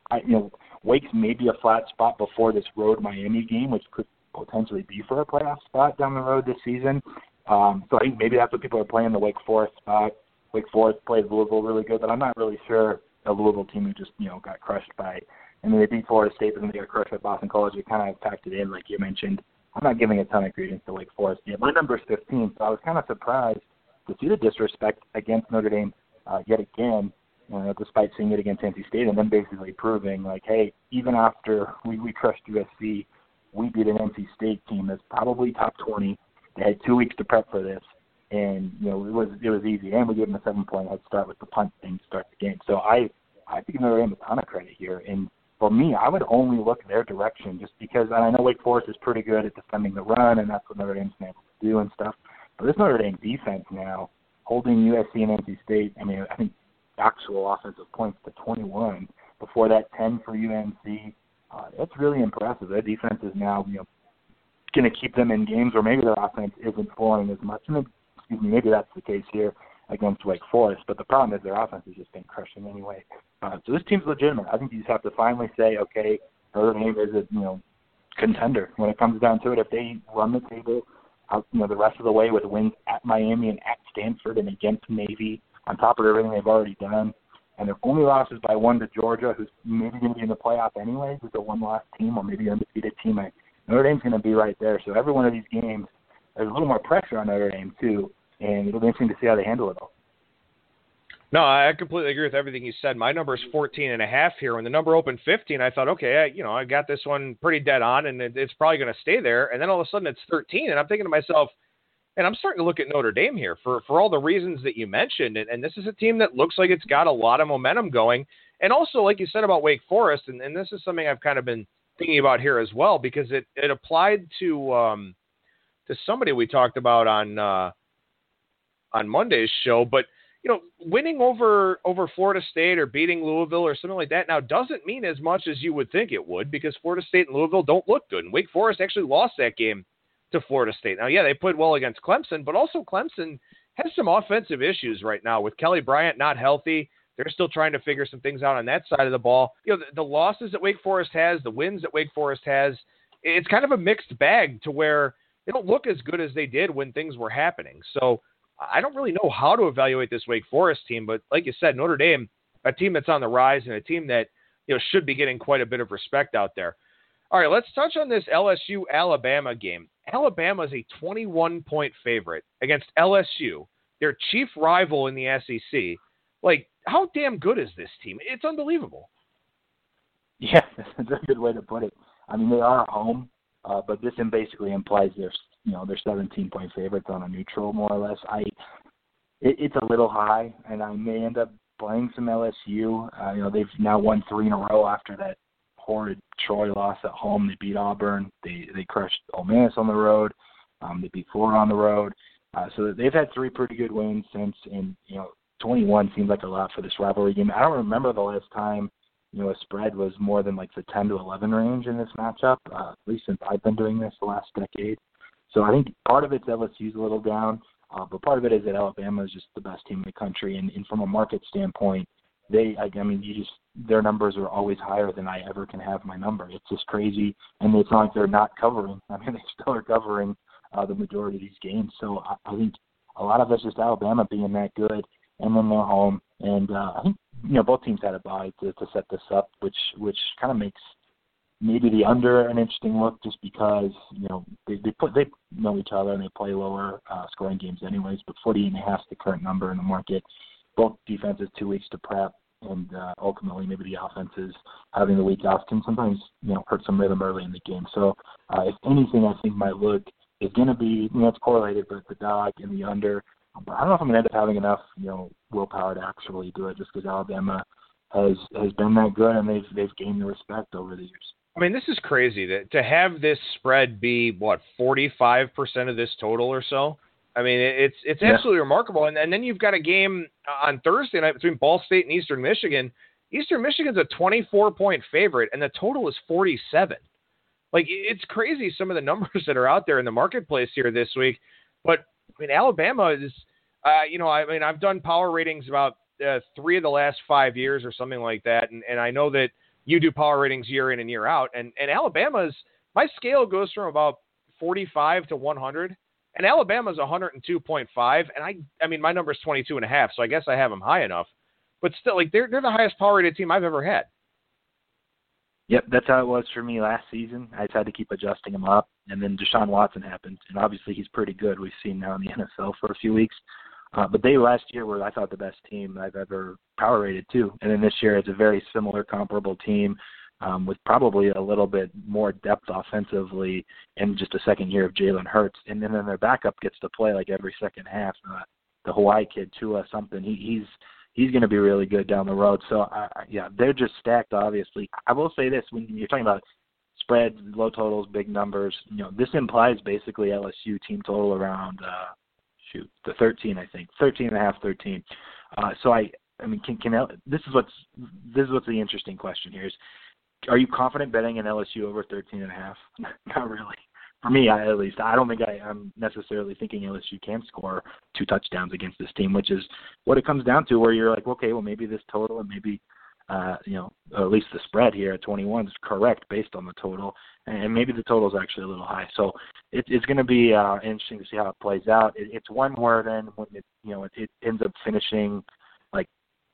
Wake's maybe a flat spot before this road Miami game, which could potentially be for a playoff spot down the road this season. So I think maybe that's what people are playing, the Wake Forest spot. Wake Forest played Louisville really good, but I'm not really sure a Louisville team who just, got crushed by – and then they beat Florida State, but then they got crushed by Boston College. They kind of packed it in, like you mentioned. I'm not giving a ton of credence to Wake Forest yet. My number is 15, so I was kind of surprised to see the disrespect against Notre Dame yet again, despite seeing it against NC State, and then basically proving, like, hey, even after we crushed USC, we beat an NC State team that's probably top 20. They had 2 weeks to prep for this, and it was easy. And we gave them a 7-point head start with the punt thing to start the game. So I think Notre Dame a ton of credit here. And for me, I would only look their direction just because, and I know Wake Forest is pretty good at defending the run, and that's what Notre Dame's been able to do and stuff. But this Notre Dame defense now, holding USC and NC State, I think actual offensive points to 21. Before that, 10 for UNC. That's really impressive. Their defense is now, going to keep them in games where maybe their offense isn't flowing as much. And maybe that's the case here against Wake Forest. But the problem is their offense has just been crushing anyway. So this team's legitimate. I think you just have to finally say, okay, Notre Dame is a contender when it comes down to it. If they run the table out, the rest of the way with wins at Miami and at Stanford and against Navy, on top of everything they've already done, and their only loss is by 1 to Georgia, who's maybe going to be in the playoff anyway, who's a one-loss team or maybe an undefeated team. Notre Dame's going to be right there. So every one of these games, there's a little more pressure on Notre Dame too, and it'll be interesting to see how they handle it all. No, I completely agree with everything you said. My number is 14.5 here. When the number opened 15, I thought, okay, I got this one pretty dead on, and it's probably going to stay there. And then all of a sudden it's 13, and I'm thinking to myself, And I'm starting to look at Notre Dame here for all the reasons that you mentioned. And this is a team that looks like it's got a lot of momentum going. And also, like you said about Wake Forest, and this is something I've kind of been thinking about here as well, because it applied to somebody we talked about on Monday's show. But, winning over Florida State or beating Louisville or something like that now doesn't mean as much as you would think it would, because Florida State and Louisville don't look good. And Wake Forest actually lost that game to Florida State. Now, yeah, they played well against Clemson, but also Clemson has some offensive issues right now with Kelly Bryant not healthy. They're still trying to figure some things out on that side of the ball. The losses that Wake Forest has, the wins that Wake Forest has, it's kind of a mixed bag to where they don't look as good as they did when things were happening. So I don't really know how to evaluate this Wake Forest team, but like you said, Notre Dame, a team that's on the rise and a team that should be getting quite a bit of respect out there. All right, let's touch on this LSU-Alabama game. Alabama is a 21-point favorite against LSU, their chief rival in the SEC. Like, how damn good is this team? It's unbelievable. Yeah, that's a good way to put it. I mean, they are at home, but this basically implies they're 17-point favorites on a neutral, more or less. It's a little high, and I may end up playing some LSU. They've now won 3 in a row after that horrid Troy loss at home. They beat Auburn. They crushed Ole Miss on the road. They beat Florida on the road. So they've had 3 pretty good wins since. And 21 seems like a lot for this rivalry game. I don't remember the last time a spread was more than like the 10 to 11 range in this matchup. At least since I've been doing this the last decade. So I think part of it's LSU's a little down, but part of it is that Alabama is just the best team in the country. And from a market standpoint, their numbers are always higher than I ever can have my number. It's just crazy, and it's not like they're not covering. I mean, they still are covering the majority of these games. So I think a lot of it's just Alabama being that good, and then they're home. And I think both teams had a bye to set this up, which kind of makes maybe the under an interesting look, just because they know each other and they play lower scoring games anyways. But 48.5 is the current number in the market. Both defenses 2 weeks to prep, and ultimately maybe the offenses having the week off can sometimes hurt some rhythm early in the game. So if anything, I think my look is going to be it's correlated with the dog and the under. But I don't know if I'm going to end up having enough willpower to actually do it, just because Alabama has been that good and they've gained the respect over the years. I mean, this is crazy to have this spread be 45% of this total or so. I mean, it's absolutely remarkable. And then you've got a game on Thursday night between Ball State and Eastern Michigan. Eastern Michigan's a 24-point favorite, and the total is 47. Like, it's crazy some of the numbers that are out there in the marketplace here this week. But, I mean, Alabama is, I've done power ratings about 3 of the last 5 years or something like that. And I know that you do power ratings year in and year out. And Alabama's, my scale goes from about 45 to 100. And Alabama's 102.5, and I mean, my number is 22.5, so I guess I have them high enough. But still, like, they're the highest power-rated team I've ever had. Yep, that's how it was for me last season. I just had to keep adjusting them up, and then Deshaun Watson happened, and obviously he's pretty good. We've seen now in the NFL for a few weeks. But they last year were, I thought, the best team I've ever power-rated too. And then this year it's a very similar, comparable team. With probably a little bit more depth offensively and just a second year of Jalen Hurts. And then their backup gets to play like every second half. The Hawaii kid, Tua something, he's going to be really good down the road. So, they're just stacked, obviously. I will say this, when you're talking about spreads, low totals, big numbers, this implies basically LSU team total around, the 13, I think, 13.5, 13. So, I mean, this is what's the interesting question here is, are you confident betting an LSU over 13.5? Not really. For me, at least. I don't think I'm necessarily thinking LSU can score 2 touchdowns against this team, which is what it comes down to, where you're like, okay, well, maybe this total and maybe, at least the spread here at 21 is correct based on the total, and maybe the total is actually a little high. So it's going to be interesting to see how it plays out. It's one where then when it ends up finishing like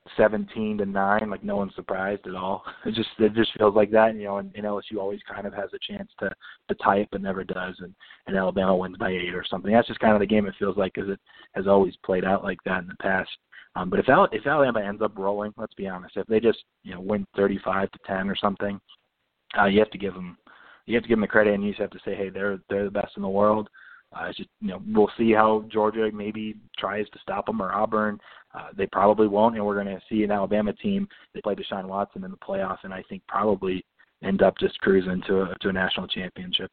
17-9, like no one's surprised at all. It just feels like that, and LSU always kind of has a chance to tie it, but never does, and Alabama wins by 8 or something. That's just kind of the game it feels like, because it has always played out like that in the past. But if Alabama ends up rolling, let's be honest, if they just win 35-10 or something, you have to give them the credit, and you just have to say, hey, they're the best in the world. It's just, we'll see how Georgia maybe tries to stop them, or Auburn. They probably won't, and we're going to see an Alabama team. They play Deshaun Watson in the playoffs, and I think probably end up just cruising to a national championship.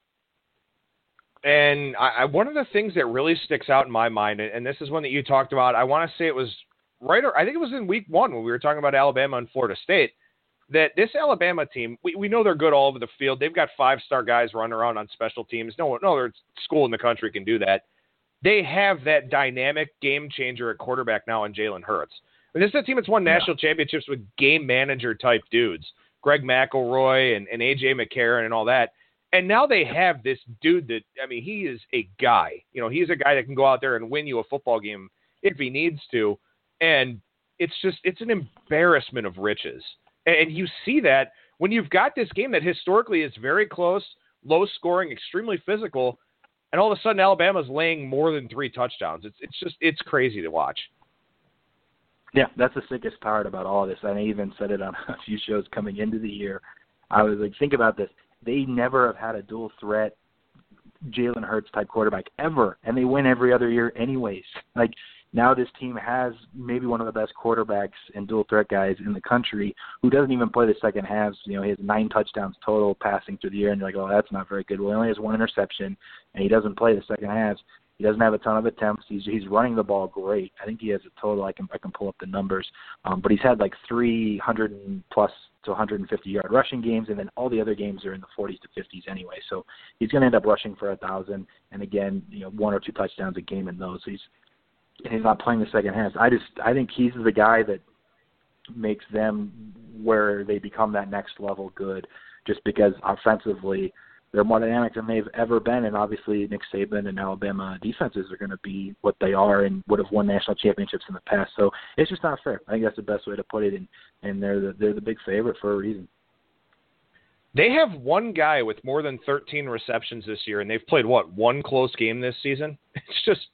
And one of the things that really sticks out in my mind, and this is one that you talked about, I want to say it was I think it was in week 1 when we were talking about Alabama and Florida State, that this Alabama team, we know they're good all over the field. They've got 5-star guys running around on special teams. No other school in the country can do that. They have that dynamic game changer at quarterback now in Jalen Hurts. This is a team that's won national championships with game manager type dudes, Greg McElroy and A.J. McCarron and all that. And now they have this dude that, he is a guy. He's a guy that can go out there and win you a football game if he needs to. And it's an embarrassment of riches. And you see that when you've got this game that historically is very close, low scoring, extremely physical, and all of a sudden Alabama's laying more than 3 touchdowns. It's crazy to watch. Yeah, that's the sickest part about all this. I even said it on a few shows coming into the year. I was like, think about this. They never have had a dual threat Jalen Hurts type quarterback ever, and they win every other year anyways. Like, now this team has maybe one of the best quarterbacks and dual threat guys in the country who doesn't even play the second halves. He has 9 touchdowns total passing through the year, and you're like, oh, that's not very good. Well, he only has 1 interception, and he doesn't play the second halves. He doesn't have a ton of attempts. He's running the ball great. I think he has a total. I can pull up the numbers, but he's had like 300 plus to 150-yard rushing games, and then all the other games are in the 40s to 50s anyway. So he's going to end up rushing for 1,000, and again, 1 or 2 touchdowns a game in those. He's not playing the second half. I think he's the guy that makes them where they become that next level good, just because offensively they're more dynamic than they've ever been, and obviously Nick Saban and Alabama defenses are going to be what they are and would have won national championships in the past. So it's just not fair. I think that's the best way to put it, and they're the big favorite for a reason. They have one guy with more than 13 receptions this year, and they've played, 1 close game this season? It's just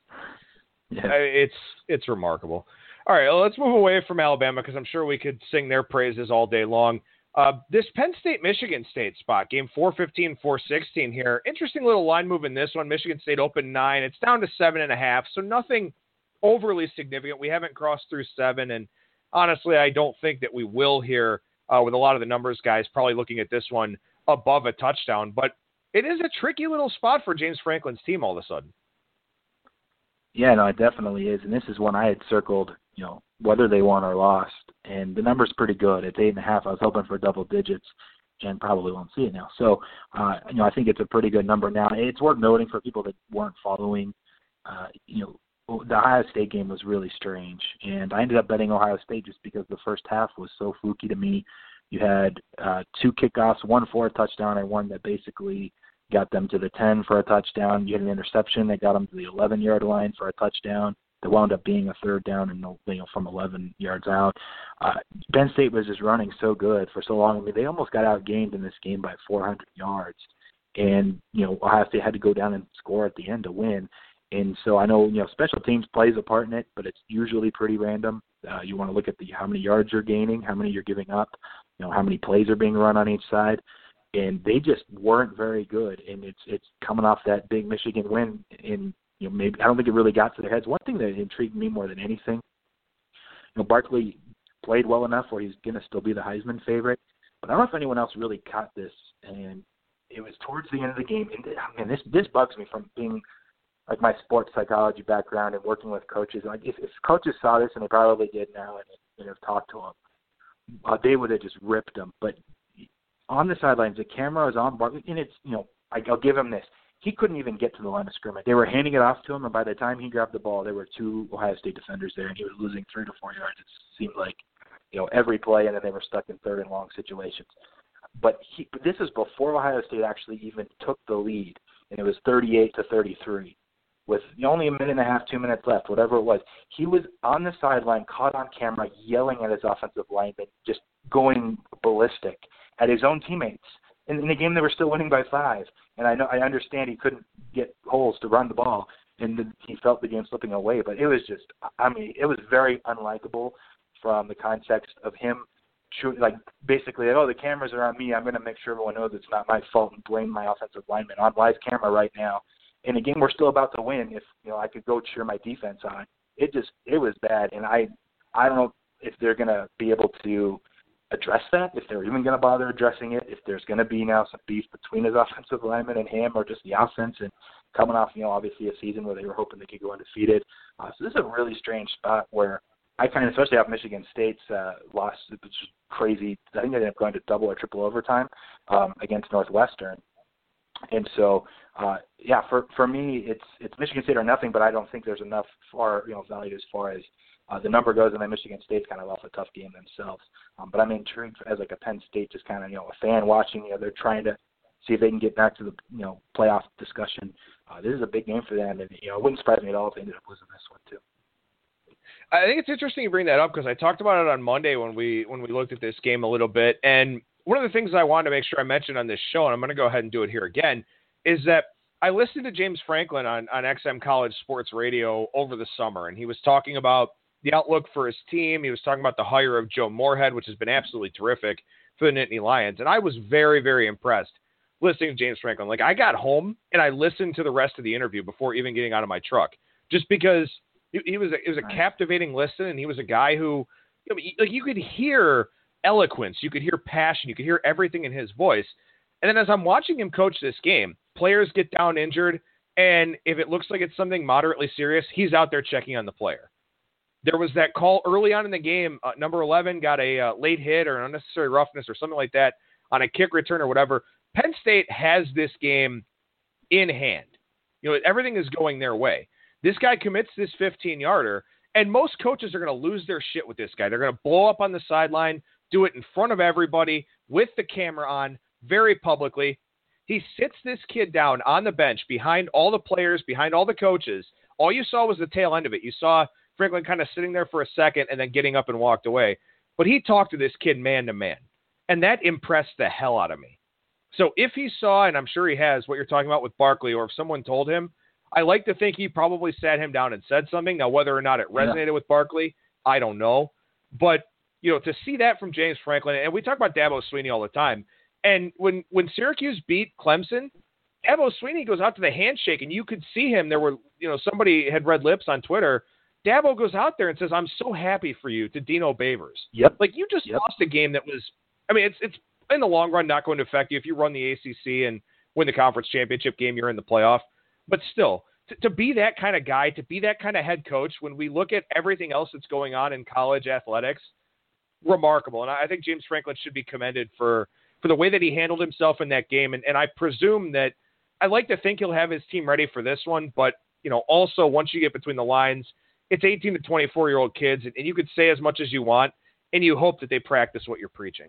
it's remarkable. All right, well, let's move away from Alabama because I'm sure we could sing their praises all day long. This Penn State-Michigan State spot, game 415, 416 here. Interesting little line move in this one. Michigan State opened 9. It's down to 7.5, so nothing overly significant. We haven't crossed through 7, and honestly, I don't think that we will here with a lot of the numbers guys probably looking at this one above a touchdown. But it is a tricky little spot for James Franklin's team all of a sudden. Yeah, no, it definitely is, and this is one I had circled, whether they won or lost, and the number's pretty good. It's 8.5. I was hoping for double digits, and probably won't see it now. So, I think it's a pretty good number now. It's worth noting for people that weren't following, the Ohio State game was really strange, and I ended up betting Ohio State just because the first half was so fluky to me. You had 2 kickoffs, 1 for a touchdown, and 1 that basically got them to the 10 for a touchdown. You had an interception that got them to the 11-yard line for a touchdown. That wound up being a 3rd down and from 11 yards out. Penn State was just running so good for so long. I mean, they almost got outgained in this game by 400 yards, and Ohio State had to go down and score at the end to win. And so I know special teams plays a part in it, but it's usually pretty random. You want to look at how many yards you're gaining, how many you're giving up, how many plays are being run on each side. And they just weren't very good, and it's coming off that big Michigan win. And maybe I don't think it really got to their heads. One thing that intrigued me more than anything, Barkley played well enough where he's going to still be the Heisman favorite, but I don't know if anyone else really caught this. And it was towards the end of the game, and this bugs me from being like my sports psychology background and working with coaches. Like if coaches saw this, and they probably did now, and have talked to them, they would have just ripped them. But on the sidelines, the camera was on Barkley, and it's, I'll give him this. He couldn't even get to the line of scrimmage. They were handing it off to him, and by the time he grabbed the ball, there were 2 Ohio State defenders there, and he was losing 3 to 4 yards. It seemed like, every play, and then they were stuck in 3rd and long situations. But this is before Ohio State actually even took the lead, and it was 38 to 33. With only a minute and a half, 2 minutes left, whatever it was. He was on the sideline, caught on camera, yelling at his offensive lineman, just going ballistic at his own teammates. In the game, they were still winning by 5. And I understand he couldn't get holes to run the ball, and he felt the game slipping away. But it was just, it was very unlikable from the context of him, basically, the cameras are on me. I'm going to make sure everyone knows it's not my fault and blame my offensive lineman on live camera right now. in a game we're still about to win, if I could go cheer my defense on. It was bad, and I don't know if they're going to be able to address that, if they're even going to bother addressing it, if there's going to be now some beef between his offensive lineman and him, or just the offense, and coming off, obviously a season where they were hoping they could go undefeated. So this is a really strange spot where I especially off Michigan State's loss, which was crazy. I think they ended up going to double or triple overtime against Northwestern. And so, for me, it's Michigan State or nothing, but I don't think there's enough value as far as the number goes, and then Michigan State's kind of off a tough game themselves. But I'm intrigued as like a Penn State, just kind of, a fan watching, they're trying to see if they can get back to the, playoff discussion. This is a big game for them, and, it wouldn't surprise me at all if they ended up losing this one too. I think it's interesting you bring that up because I talked about it on Monday when we looked at this game a little bit. And one of the things I wanted to make sure I mentioned on this show, and I'm going to go ahead and do it here again, is that I listened to James Franklin on XM College Sports Radio over the summer, and he was talking about the outlook for his team. He was talking about the hire of Joe Moorhead, which has been absolutely terrific for the Nittany Lions. And I was very, very impressed listening to James Franklin. Like, I got home and I listened to the rest of the interview before even getting out of my truck, just because it was a captivating listen, and he was a guy who, you could hear eloquence, you could hear passion, you could hear everything in his voice. And then as I'm watching him coach this game, players get down injured, and if it looks like it's something moderately serious, he's out there checking on the player. There was that call early on in the game, number 11 got a late hit or an unnecessary roughness or something like that on a kick return or whatever. Penn State has this game in hand. Everything is going their way. This guy commits this 15-yarder, and most coaches are going to lose their shit with this guy. They're going to blow up on the sideline, do it in front of everybody with the camera on, very publicly. He sits this kid down on the bench behind all the players, behind all the coaches. All you saw was the tail end of it. You saw Franklin kind of sitting there for a second and then getting up and walked away. But he talked to this kid man to man, and that impressed the hell out of me. So if he saw, and I'm sure he has, what you're talking about with Barkley, or if someone told him, I like to think he probably sat him down and said something. Now, whether or not it resonated with Barkley, I don't know. But, to see that from James Franklin, and we talk about Dabo Swinney all the time, and when Syracuse beat Clemson, Dabo Swinney goes out to the handshake, and you could see him. There were, somebody had red lips on Twitter. Dabo goes out there and says, "I'm so happy for you," to Dino Babers. Yep. Like, you just lost a game that was, it's in the long run not going to affect you. If you run the ACC and win the conference championship game, you're in the playoff. But still, to be that kind of guy, to be that kind of head coach, when we look at everything else that's going on in college athletics, remarkable. And I think James Franklin should be commended for the way that he handled himself in that game. And I presume that I like to think he'll have his team ready for this one. But, also once you get between the lines, it's 18 to 24-year-old kids, and you could say as much as you want, and you hope that they practice what you're preaching.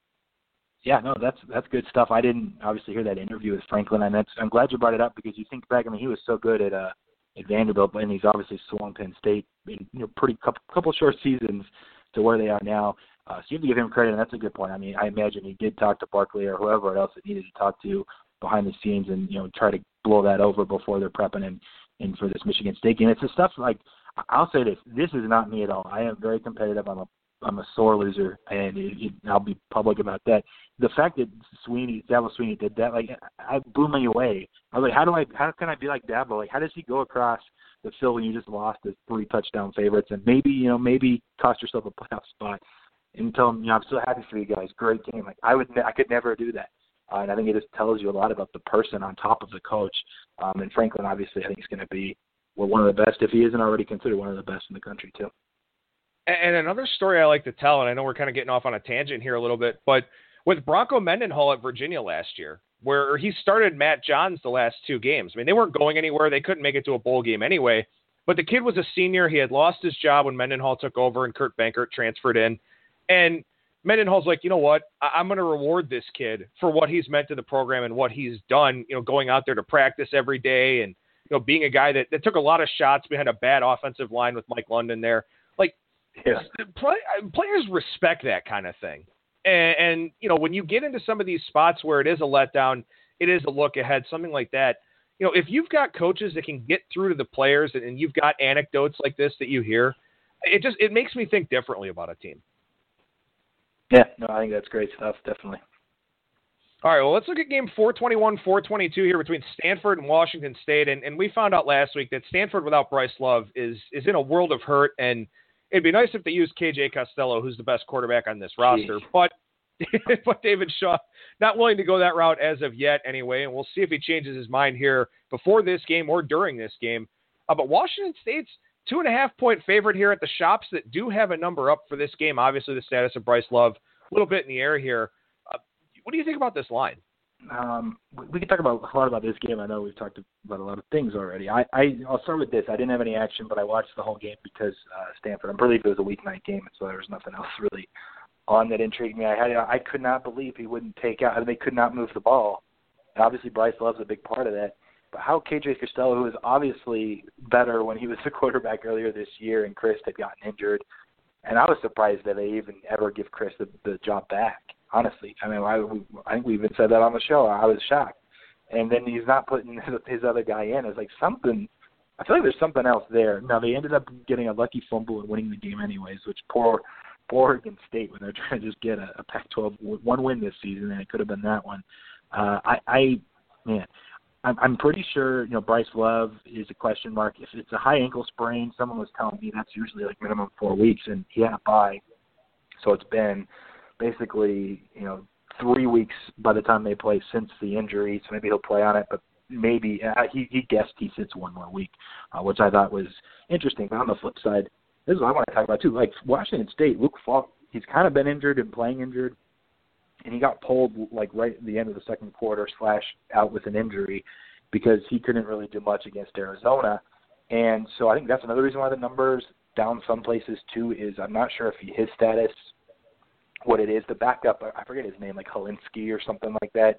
Yeah, no, that's good stuff. I didn't obviously hear that interview with Franklin, and I'm glad you brought it up because you think back. He was so good at Vanderbilt, and he's obviously swung Penn State in pretty couple short seasons to where they are now. So you have to give him credit, and that's a good point. I imagine he did talk to Barkley or whoever else that needed to talk to behind the scenes, and try to blow that over before they're prepping him in for this Michigan State game. It's the stuff like, I'll say this: this is not me at all. I am very competitive. I'm a sore loser, and I'll be public about that. The fact that Dabo Swinney did that, I blew me away. I was like, how can I be like Dabo? Like, how does he go across the field when you just lost as 3 touchdown favorites and maybe cost yourself a playoff spot and tell him, I'm so happy for you guys, great game. Like, I could never do that. And I think it just tells you a lot about the person on top of the coach. And Franklin, obviously, I think he's going to be one of the best, if he isn't already considered one of the best in the country too. And another story I like to tell, and I know we're kind of getting off on a tangent here a little bit, but with Bronco Mendenhall at Virginia last year, where he started Matt Johns the last 2 games. They weren't going anywhere. They couldn't make it to a bowl game anyway. But the kid was a senior. He had lost his job when Mendenhall took over and Kurt Bankert transferred in. And Mendenhall's like, you know what? I'm going to reward this kid for what he's meant to the program and what he's done, going out there to practice every day and, being a guy that took a lot of shots behind a bad offensive line with Mike London there. Yeah. Players respect that kind of thing. And, when you get into some of these spots where it is a letdown, it is a look ahead, something like that. If you've got coaches that can get through to the players and you've got anecdotes like this that you hear, it makes me think differently about a team. Yeah, no, I think that's great stuff, definitely. All right, well, let's look at game 421, 422 here between Stanford and Washington State. And we found out last week that Stanford without Bryce Love is in a world of hurt. And it'd be nice if they used KJ Costello, who's the best quarterback on this roster. But David Shaw, not willing to go that route as of yet anyway. And we'll see if he changes his mind here before this game or during this game. But Washington State's 2.5-point favorite here at the shops that do have a number up for this game. Obviously, the status of Bryce Love, a little bit in the air here. What do you think about this line? We can talk about a lot about this game. I know we've talked about a lot of things already. I'll start with this. I didn't have any action, but I watched the whole game because Stanford. I believe it was a weeknight game, so there was nothing else really on that intrigued me. I could not believe he wouldn't take out. They could not move the ball. And obviously, Bryce Love's a big part of that. But how KJ Costello, who was obviously better when he was the quarterback earlier this year, and Chris had gotten injured, and I was surprised that they even ever give Chris the job back. Honestly, I mean, I think we even said that on the show. I was shocked. And then he's not putting his other guy in. It's like something. I feel like there's something else there. Now, they ended up getting a lucky fumble and winning the game anyways, which poor Oregon State when they're trying to just get a Pac-12 one win this season, and it could have been that one. I'm pretty sure, Bryce Love is a question mark. If it's a high ankle sprain, someone was telling me that's usually like minimum 4 weeks, and he had a bye. So it's been basically, 3 weeks by the time they play since the injury, so maybe he'll play on it, but maybe he guessed he sits 1 more week, which I thought was interesting. But on the flip side, this is what I want to talk about too. Like Washington State, Luke Falk, he's kind of been injured and playing injured, and he got pulled like right at the end of the second quarter / out with an injury because he couldn't really do much against Arizona. And so I think that's another reason why the number's down some places too, is I'm not sure if his status, what it is, the backup, I forget his name, like Holinsky or something like that.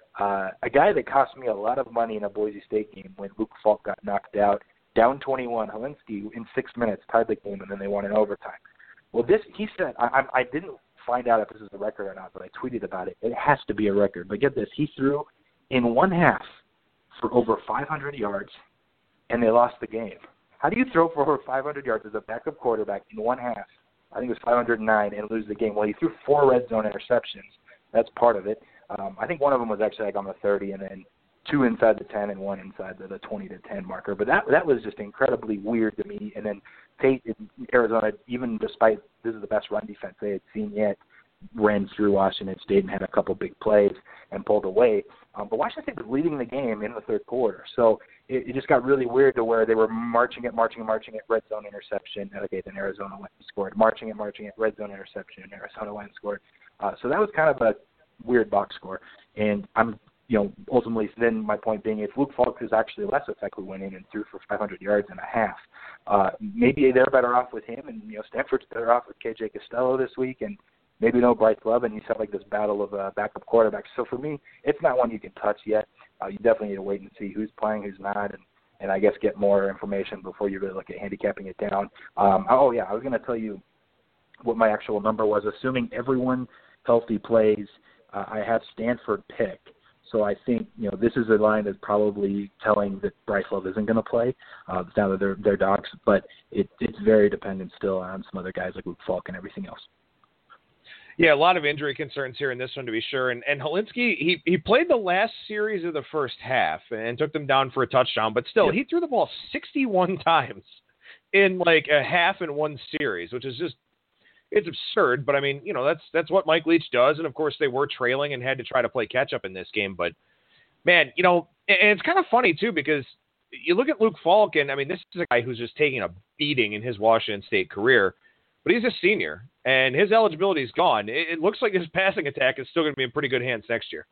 A guy that cost me a lot of money in a Boise State game when Luke Falk got knocked out, down 21, Holinsky in 6 minutes tied the game, and then they won in overtime. Well, he said, I didn't find out if this is a record or not, but I tweeted about it. It has to be a record. But get this, he threw in one half for over 500 yards, and they lost the game. How do you throw for over 500 yards as a backup quarterback in one half? I think it was 509 and lose the game. Well, he threw 4 red zone interceptions. That's part of it. I think one of them was actually like on the 30, and then 2 inside the 10 and 1 inside the 20-10 marker. But that was just incredibly weird to me. And then Tate in Arizona, even despite this is the best run defense they had seen yet, ran through Washington State and had a couple big plays and pulled away. But Washington State was leading the game in the third quarter. So it just got really weird to where they were marching at red zone interception. Okay, then Arizona went and scored. Marching at red zone interception, and Arizona went and scored. So that was kind of a weird box score. And I'm, ultimately then my point being, if Luke Falk is actually less effective, went in and threw for 500 yards and a half, maybe they're better off with him, and Stanford's better off with KJ Costello this week, and maybe no Bryce Love, and you have like this battle of backup quarterbacks. So for me, it's not one you can touch yet. You definitely need to wait and see who's playing, who's not, and I guess get more information before you really look at handicapping it down. I was going to tell you what my actual number was. Assuming everyone healthy plays, I have Stanford pick. So I think, this is a line that's probably telling that Bryce Love isn't going to play. Now that they're dogs, but it's very dependent still on some other guys like Luke Falk and everything else. Yeah, a lot of injury concerns here in this one, to be sure. And Holinsky, he played the last series of the first half and took them down for a touchdown. But still, He threw the ball 61 times in like a half in one series, which is just, it's absurd. But, I mean, that's what Mike Leach does. And, of course, they were trailing and had to try to play catch-up in this game. But, man, and it's kind of funny, too, because you look at Luke Falk, and, I mean, this is a guy who's just taking a beating in his Washington State career. But he's a senior, and his eligibility is gone. It looks like his passing attack is still going to be in pretty good hands next year.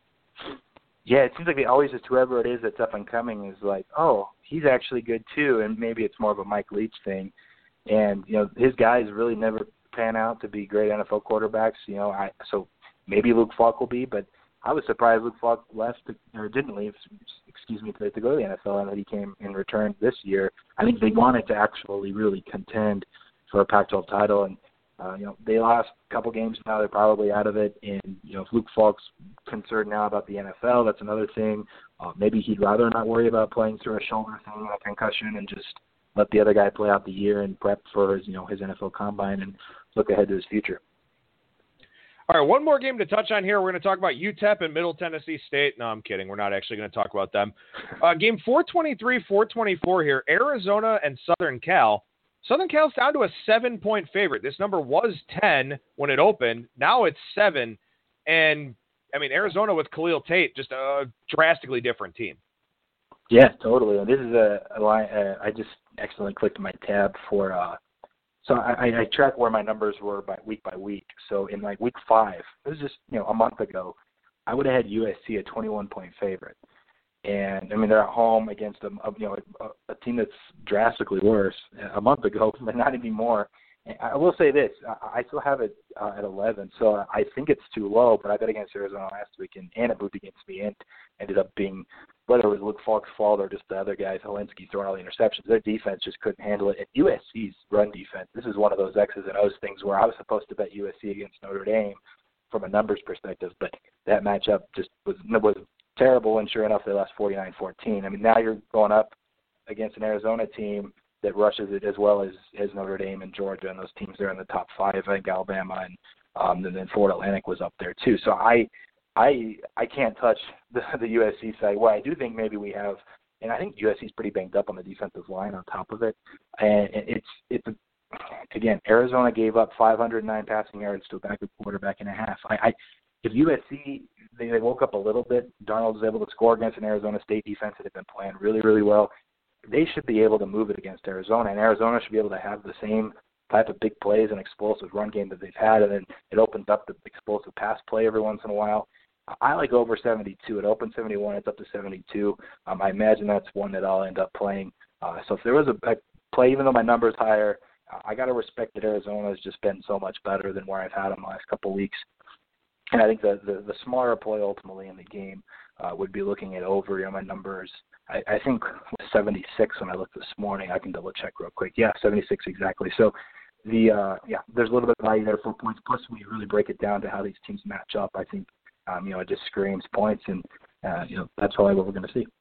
Yeah, it seems like they always just whoever it is that's up and coming is like, oh, he's actually good too, and maybe it's more of a Mike Leach thing. And, his guys really never pan out to be great NFL quarterbacks. So maybe Luke Falk will be, but I was surprised Luke Falk didn't leave, to go to the NFL, and that he came in return this year. I think they wanted to actually really contend for a Pac-12 title, and they lost a couple games now. They're probably out of it, and if Luke Falk's concerned now about the NFL, that's another thing. Maybe he'd rather not worry about playing through a shoulder thing, a concussion, and just let the other guy play out the year and prep for his NFL combine and look ahead to his future. All right, one more game to touch on here. We're going to talk about UTEP and Middle Tennessee State. No, I'm kidding. We're not actually going to talk about them. Game 423, 424 here. Arizona and Southern Cal. Southern Cal's down to a 7-point favorite. This number was 10 when it opened. Now it's 7. And, I mean, Arizona with Khalil Tate, just a drastically different team. Yeah, totally. And this is a line. I just accidentally clicked my tab for so I track where my numbers were by week. So in like week 5, it was just, a month ago, I would have had USC a 21-point favorite. And, I mean, they're at home against a team that's drastically worse a month ago, but not anymore. And I will say this. I still have it at 11, so I think it's too low, but I bet against Arizona last week, and it moved against me and ended up being, whether it was Luke Falk's fault or just the other guys, Helinski throwing all the interceptions, their defense just couldn't handle it. And USC's run defense, this is one of those X's and O's things where I was supposed to bet USC against Notre Dame from a numbers perspective, but that matchup just was terrible, and sure enough, they lost 49-14. I mean, now you're going up against an Arizona team that rushes it as well as Notre Dame and Georgia, and those teams there in the top 5. I think Alabama and then Florida Atlantic was up there too. So I can't touch the USC side. Well, I do think maybe we have, and I think USC's pretty banged up on the defensive line on top of it. And it's again, Arizona gave up 509 passing yards to a backup quarterback and a half. If USC they woke up a little bit, Darnold was able to score against an Arizona State defense that had been playing really, really well. They should be able to move it against Arizona, and Arizona should be able to have the same type of big plays and explosive run game that they've had, and then it opens up the explosive pass play every once in a while. I like over 72. It opened 71. It's up to 72. I imagine that's one that I'll end up playing. So if there was a play, even though my number's higher, I got to respect that Arizona has just been so much better than where I've had them the last couple of weeks. And I think the smarter play ultimately in the game would be looking at over. My numbers, I think 76 when I looked this morning. I can double check real quick. Yeah, 76 exactly. So there's a little bit of value there for points. Plus, when you really break it down to how these teams match up, I think it just screams points, and that's probably what we're going to see.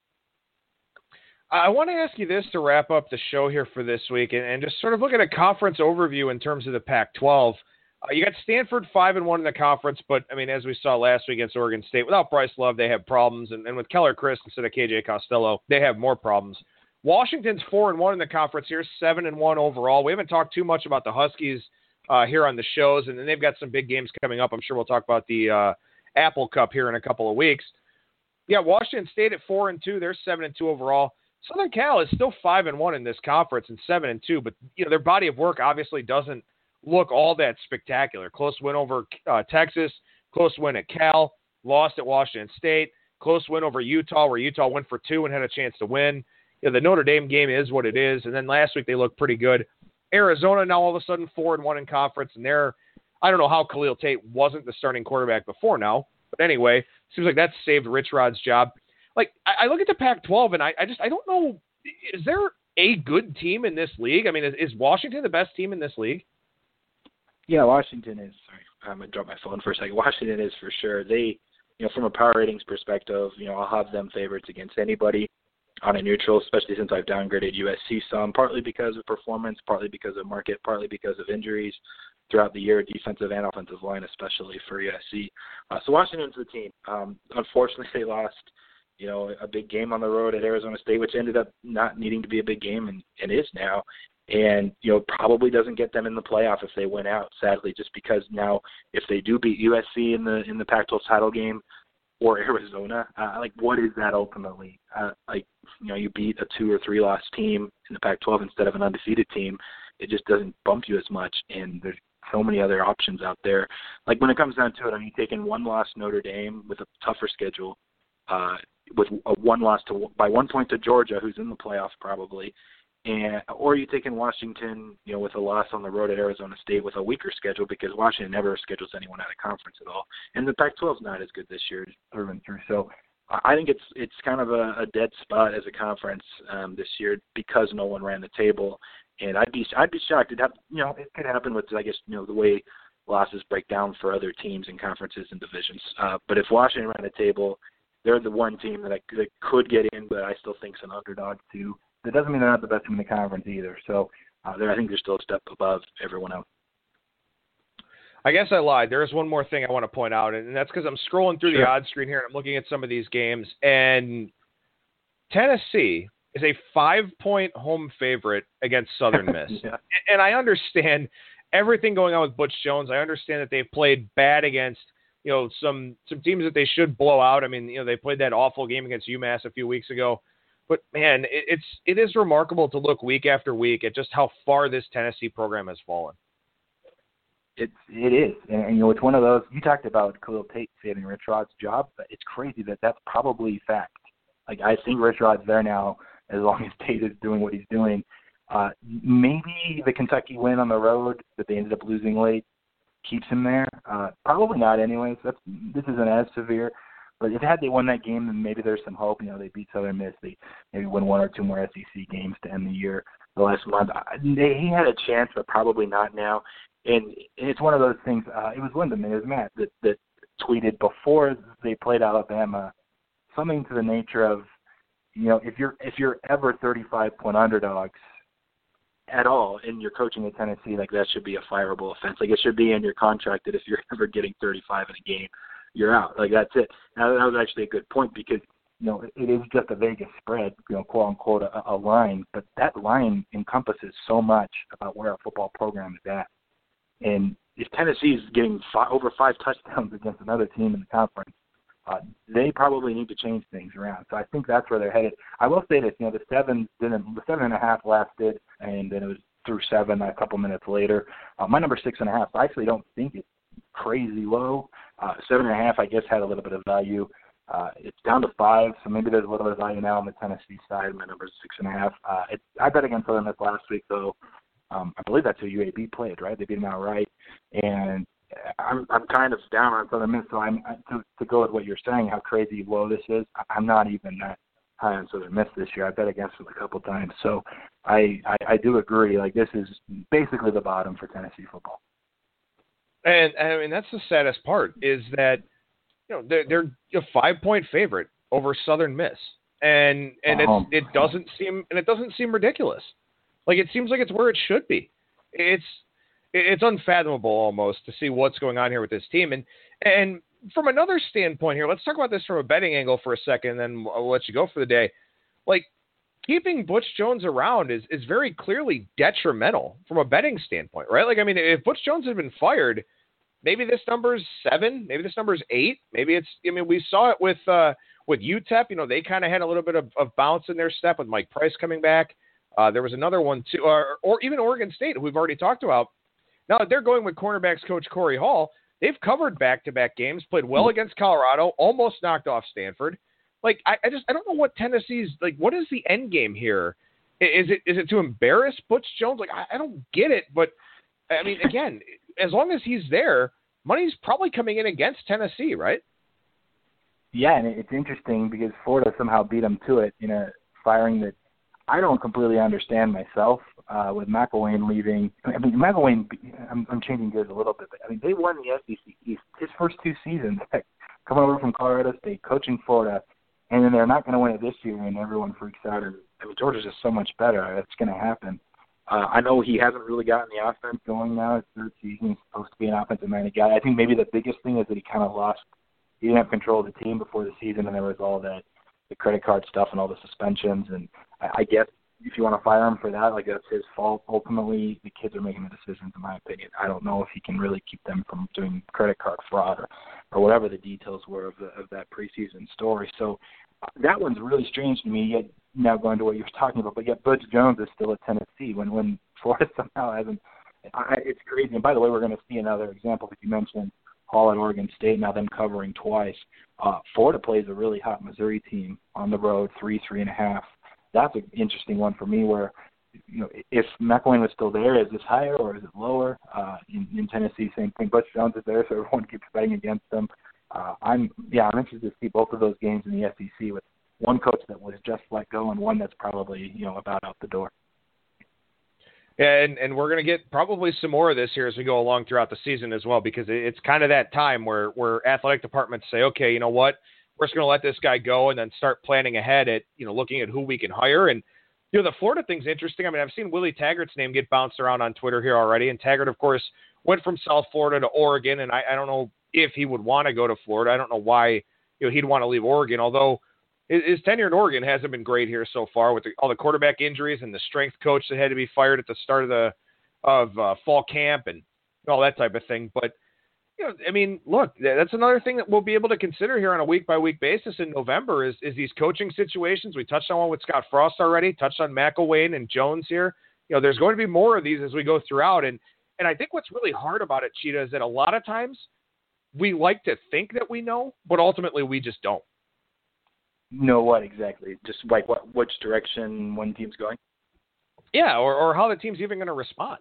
I want to ask you this to wrap up the show here for this week, and just sort of look at a conference overview in terms of the Pac-12. You got Stanford 5-1 in the conference, but I mean, as we saw last week against Oregon State, without Bryce Love, they have problems, and with Keller Chris instead of KJ Costello, they have more problems. Washington's 4-1 in the conference here, 7-1 overall. We haven't talked too much about the Huskies here on the shows, and then they've got some big games coming up. I'm sure we'll talk about the Apple Cup here in a couple of weeks. Yeah, Washington State at 4-2, they're 7-2 overall. Southern Cal is still 5-1 in this conference and 7-2, but their body of work obviously doesn't look all that spectacular. Close win over Texas, close win at Cal, lost at Washington State, close win over Utah, where Utah went for 2 and had a chance to win. The Notre Dame game is what it is, and then last week they looked pretty good. Arizona now all of a sudden 4-1 in conference, and I don't know how Khalil Tate wasn't the starting quarterback before now, but anyway, seems like that saved Rich Rod's job. Like, I look at the Pac-12, and I don't know, is there a good team in this league? I mean, is Washington the best team in this league? Yeah, Washington is. Sorry, I'm going to drop my phone for a second. Washington is for sure. They, from a power ratings perspective, I'll have them favorites against anybody on a neutral, especially since I've downgraded USC some, partly because of performance, partly because of market, partly because of injuries throughout the year, defensive and offensive line, especially for USC. So Washington's the team. Unfortunately, they lost, a big game on the road at Arizona State, which ended up not needing to be a big game and is now. And, probably doesn't get them in the playoff if they win out, sadly, just because now if they do beat USC in the Pac-12 title game or Arizona, what is that ultimately? You beat a 2 or 3 loss team in the Pac-12 instead of an undefeated team. It just doesn't bump you as much, and there's so many other options out there. Like when it comes down to it, taking one loss Notre Dame with a tougher schedule, with a one loss by 1 point to Georgia, who's in the playoffs probably, or you taking Washington, with a loss on the road at Arizona State with a weaker schedule because Washington never schedules anyone out of conference at all, and the Pac-12 is not as good this year through and through. So I think it's kind of a dead spot as a conference this year because no one ran the table, and I'd be shocked. It could happen with the way losses break down for other teams and conferences and divisions. But if Washington ran the table, they're the one team that could get in, but I still think it's an underdog too. That doesn't mean they're not the best team in the conference either. So I think they're still a step above everyone else. I guess I lied. There is one more thing I want to point out, and that's because I'm scrolling through the odds screen here, and I'm looking at some of these games, and Tennessee is a 5-point home favorite against Southern Miss. Yeah. And I understand everything going on with Butch Jones. I understand that they've played bad against, some teams that they should blow out. I mean, they played that awful game against UMass a few weeks ago. But, man, it is remarkable to look week after week at just how far this Tennessee program has fallen. It is. And it's one of those, you talked about Khalil Tate saving Rich Rod's job, but it's crazy that that's probably fact. Like, I think Rich Rod's there now as long as Tate is doing what he's doing. Maybe the Kentucky win on the road that they ended up losing late keeps him there. Probably not anyways. This isn't as severe. But if had they won that game, then maybe there's some hope. They beat Southern Miss. They maybe win 1 or 2 more SEC games to end the year. The last month, he had a chance, but probably not now. And it's one of those things. It was Lindemann, it was Matt that tweeted before they played Alabama something to the nature of, if you're ever 35-point underdogs at all and you're coaching at Tennessee, like that should be a fireable offense. Like it should be in your contract that if you're ever getting 35 in a game, you're out. Like that's it. Now that was actually a good point because it is just a Vegas spread, quote unquote a line, but that line encompasses so much about where a football program is at. And if Tennessee is getting over 5 touchdowns against another team in the conference, they probably need to change things around. So I think that's where they're headed. I will say this, the 7.5 lasted, and then it was through 7 a couple minutes later. My number 6.5, I actually don't think it's crazy low. 7.5, I guess, had a little bit of value. It's down to 5, so maybe there's a little bit of value now on the Tennessee side. My number is 6.5. I bet against Southern Miss last week, though. I believe that's who UAB played, right? They beat them outright, and I'm kind of down on Southern Miss. So to go with what you're saying, how crazy low this is. I'm not even that high on Southern Miss this year. I bet against them a couple times. So I do agree. Like this is basically the bottom for Tennessee football. And I mean that's the saddest part is that they're a 5-point favorite over Southern Miss, and it doesn't seem ridiculous. Like it seems like it's where it should be. It's unfathomable almost to see what's going on here with this team. And from another standpoint here, let's talk about this from a betting angle for a second, and then I'll let you go for the day. Like keeping Butch Jones around is very clearly detrimental from a betting standpoint, right? Like I mean, if Butch Jones had been fired, maybe this number's 7, maybe this number's 8, maybe it's. I mean, we saw it with UTEP. They kind of had a little bit of bounce in their step with Mike Price coming back. There was another one too, or even Oregon State, who we've already talked about. Now that they're going with cornerbacks coach Corey Hall, they've covered back-to-back games, played well against Colorado, almost knocked off Stanford. Like I don't know what Tennessee's like. What is the end game here? Is it to embarrass Butch Jones? Like I don't get it. But I mean, again, as long as he's there, money's probably coming in against Tennessee, right? Yeah, and it's interesting because Florida somehow beat them to it in a firing that I don't completely understand myself. With McElwain leaving, I mean, McElwain, I'm changing gears a little bit, but I mean, they won the SEC East his first 2 seasons, coming over from Colorado State, coaching Florida, and then they're not going to win it this year, and everyone freaks out. And I mean, Georgia's just so much better. That's going to happen. I know he hasn't really gotten the offense going now. It's 3rd season. He's supposed to be an offensive-minded guy. I think maybe the biggest thing is that he kind of lost. He didn't have control of the team before the season, and there was all that, the credit card stuff and all the suspensions. And I guess if you want to fire him for that, like that's his fault. Ultimately, the kids are making the decisions, in my opinion. I don't know if he can really keep them from doing credit card fraud or whatever the details were of that preseason story. So that one's really strange to me. Yet now going to what you were talking about, but yet Butch Jones is still at Tennessee when Florida somehow hasn't. It's crazy. And by the way, we're going to see another example that you mentioned. Hall at Oregon State, now them covering twice. Florida plays a really hot Missouri team on the road, 3.5. That's an interesting one for me where, if McElwain was still there, is this higher or is it lower? In Tennessee, same thing. Butch Jones is there, so everyone keeps betting against them. I'm interested to see both of those games in the SEC with one coach that was just let go and one that's probably, about out the door. Yeah, and we're going to get probably some more of this here as we go along throughout the season as well, because it's kind of that time where athletic departments say, okay, you know what, we're just going to let this guy go and then start planning ahead at, looking at who we can hire. And, the Florida thing's interesting. I mean, I've seen Willie Taggart's name get bounced around on Twitter here already. And Taggart, of course, went from South Florida to Oregon, and I don't know if he would want to go to Florida. I don't know why he'd want to leave Oregon, although his tenure in Oregon hasn't been great here so far with all the quarterback injuries and the strength coach that had to be fired at the start of fall camp and all that type of thing. But, I mean, look, that's another thing that we'll be able to consider here on a week-by-week basis in November is these coaching situations. We touched on one with Scott Frost already, touched on McElwain and Jones here. There's going to be more of these as we go throughout. And I think what's really hard about it, Cheetah, is that a lot of times we like to think that we know, but ultimately we just don't. Know what exactly? Just like which direction one team's going? Yeah, or how the team's even going to respond.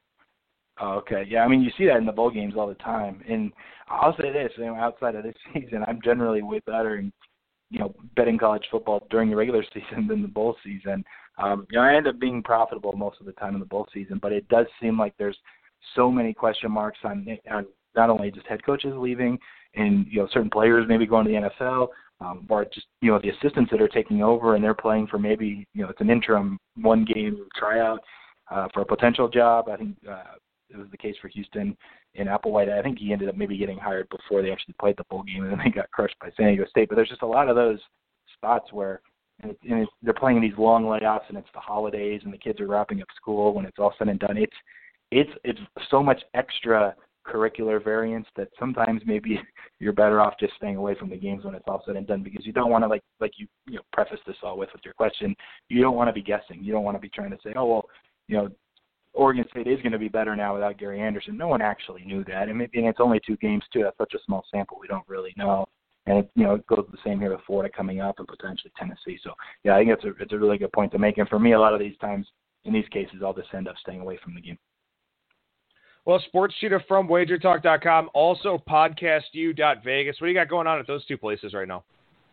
Oh, okay. Yeah, I mean, you see that in the bowl games all the time. And I'll say this, outside of this season, I'm generally way better in, betting college football during the regular season than the bowl season. I end up being profitable most of the time in the bowl season, but it does seem like there's so many question marks on not only just head coaches leaving and, certain players maybe going to the NFL, or just, the assistants that are taking over and they're playing for maybe, it's an interim one-game tryout for a potential job. I think it was the case for Houston and Applewhite. I think he ended up maybe getting hired before they actually played the bowl game, and then they got crushed by San Diego State. But there's just a lot of those spots where they're playing these long layoffs, and it's the holidays, and the kids are wrapping up school when it's all said and done. It's so much extra curricular variance that sometimes maybe you're better off just staying away from the games when it's all said and done, because you don't want to, like you preface this all with your question, you don't want to be guessing. You don't want to be trying to say, oh, well, Oregon State is going to be better now without Gary Anderson. No one actually knew that. And it's only 2 games, too. That's such a small sample. We don't really know. And, it goes the same here with Florida coming up and potentially Tennessee. So, yeah, I think it's a really good point to make. And for me, a lot of these times, in these cases, I'll just end up staying away from the game. Well, Sports Cheetah from WagerTalk.com, also podcastu.vegas. What do you got going on at those 2 places right now?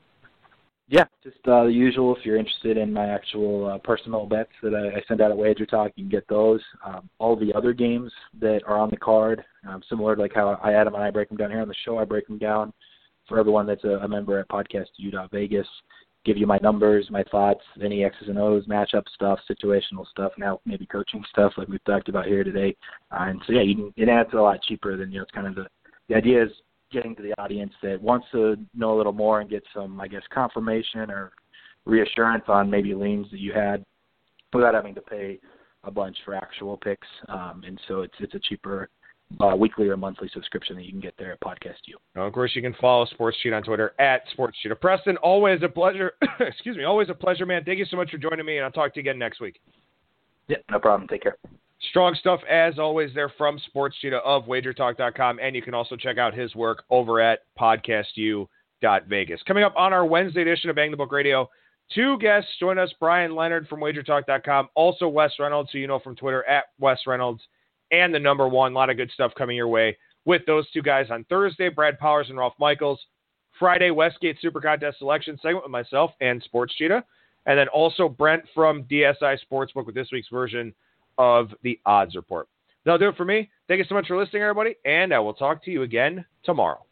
Yeah, just the usual. If you're interested in my actual personal bets that I send out at Wager Talk, you can get those. All the other games that are on the card, similar to like how Adam and I break them down here on the show, I break them down for everyone that's a member at podcastu.vegas. Give you my numbers, my thoughts, any X's and O's, matchup stuff, situational stuff, now maybe coaching stuff like we've talked about here today. And so, yeah, it adds a lot cheaper than, it's kind of the idea is getting to the audience that wants to know a little more and get some, I guess, confirmation or reassurance on maybe leans that you had without having to pay a bunch for actual picks. And so it's a cheaper weekly or monthly subscription that you can get there at Podcast U. Of course, you can follow Sports Cheetah on Twitter at Sports Cheetah. Preston, always a pleasure. Excuse me, always a pleasure, man. Thank you so much for joining me, and I'll talk to you again next week. Yeah, no problem. Take care. Strong stuff, as always, there from Sports Cheetah of WagerTalk.com, and you can also check out his work over at podcastu.vegas. Coming up on our Wednesday edition of Bang the Book Radio, 2 guests join us, Brian Leonard from WagerTalk.com, also Wes Reynolds, who you know from Twitter at Wes Reynolds, and the number 1. A lot of good stuff coming your way with those 2 guys on Thursday, Brad Powers and Ralph Michaels. Friday, Westgate Super Contest Selection segment with myself and Sports Cheetah. And then also Brent from DSI Sportsbook with this week's version of the Odds Report. That'll do it for me. Thank you so much for listening, everybody, and I will talk to you again tomorrow.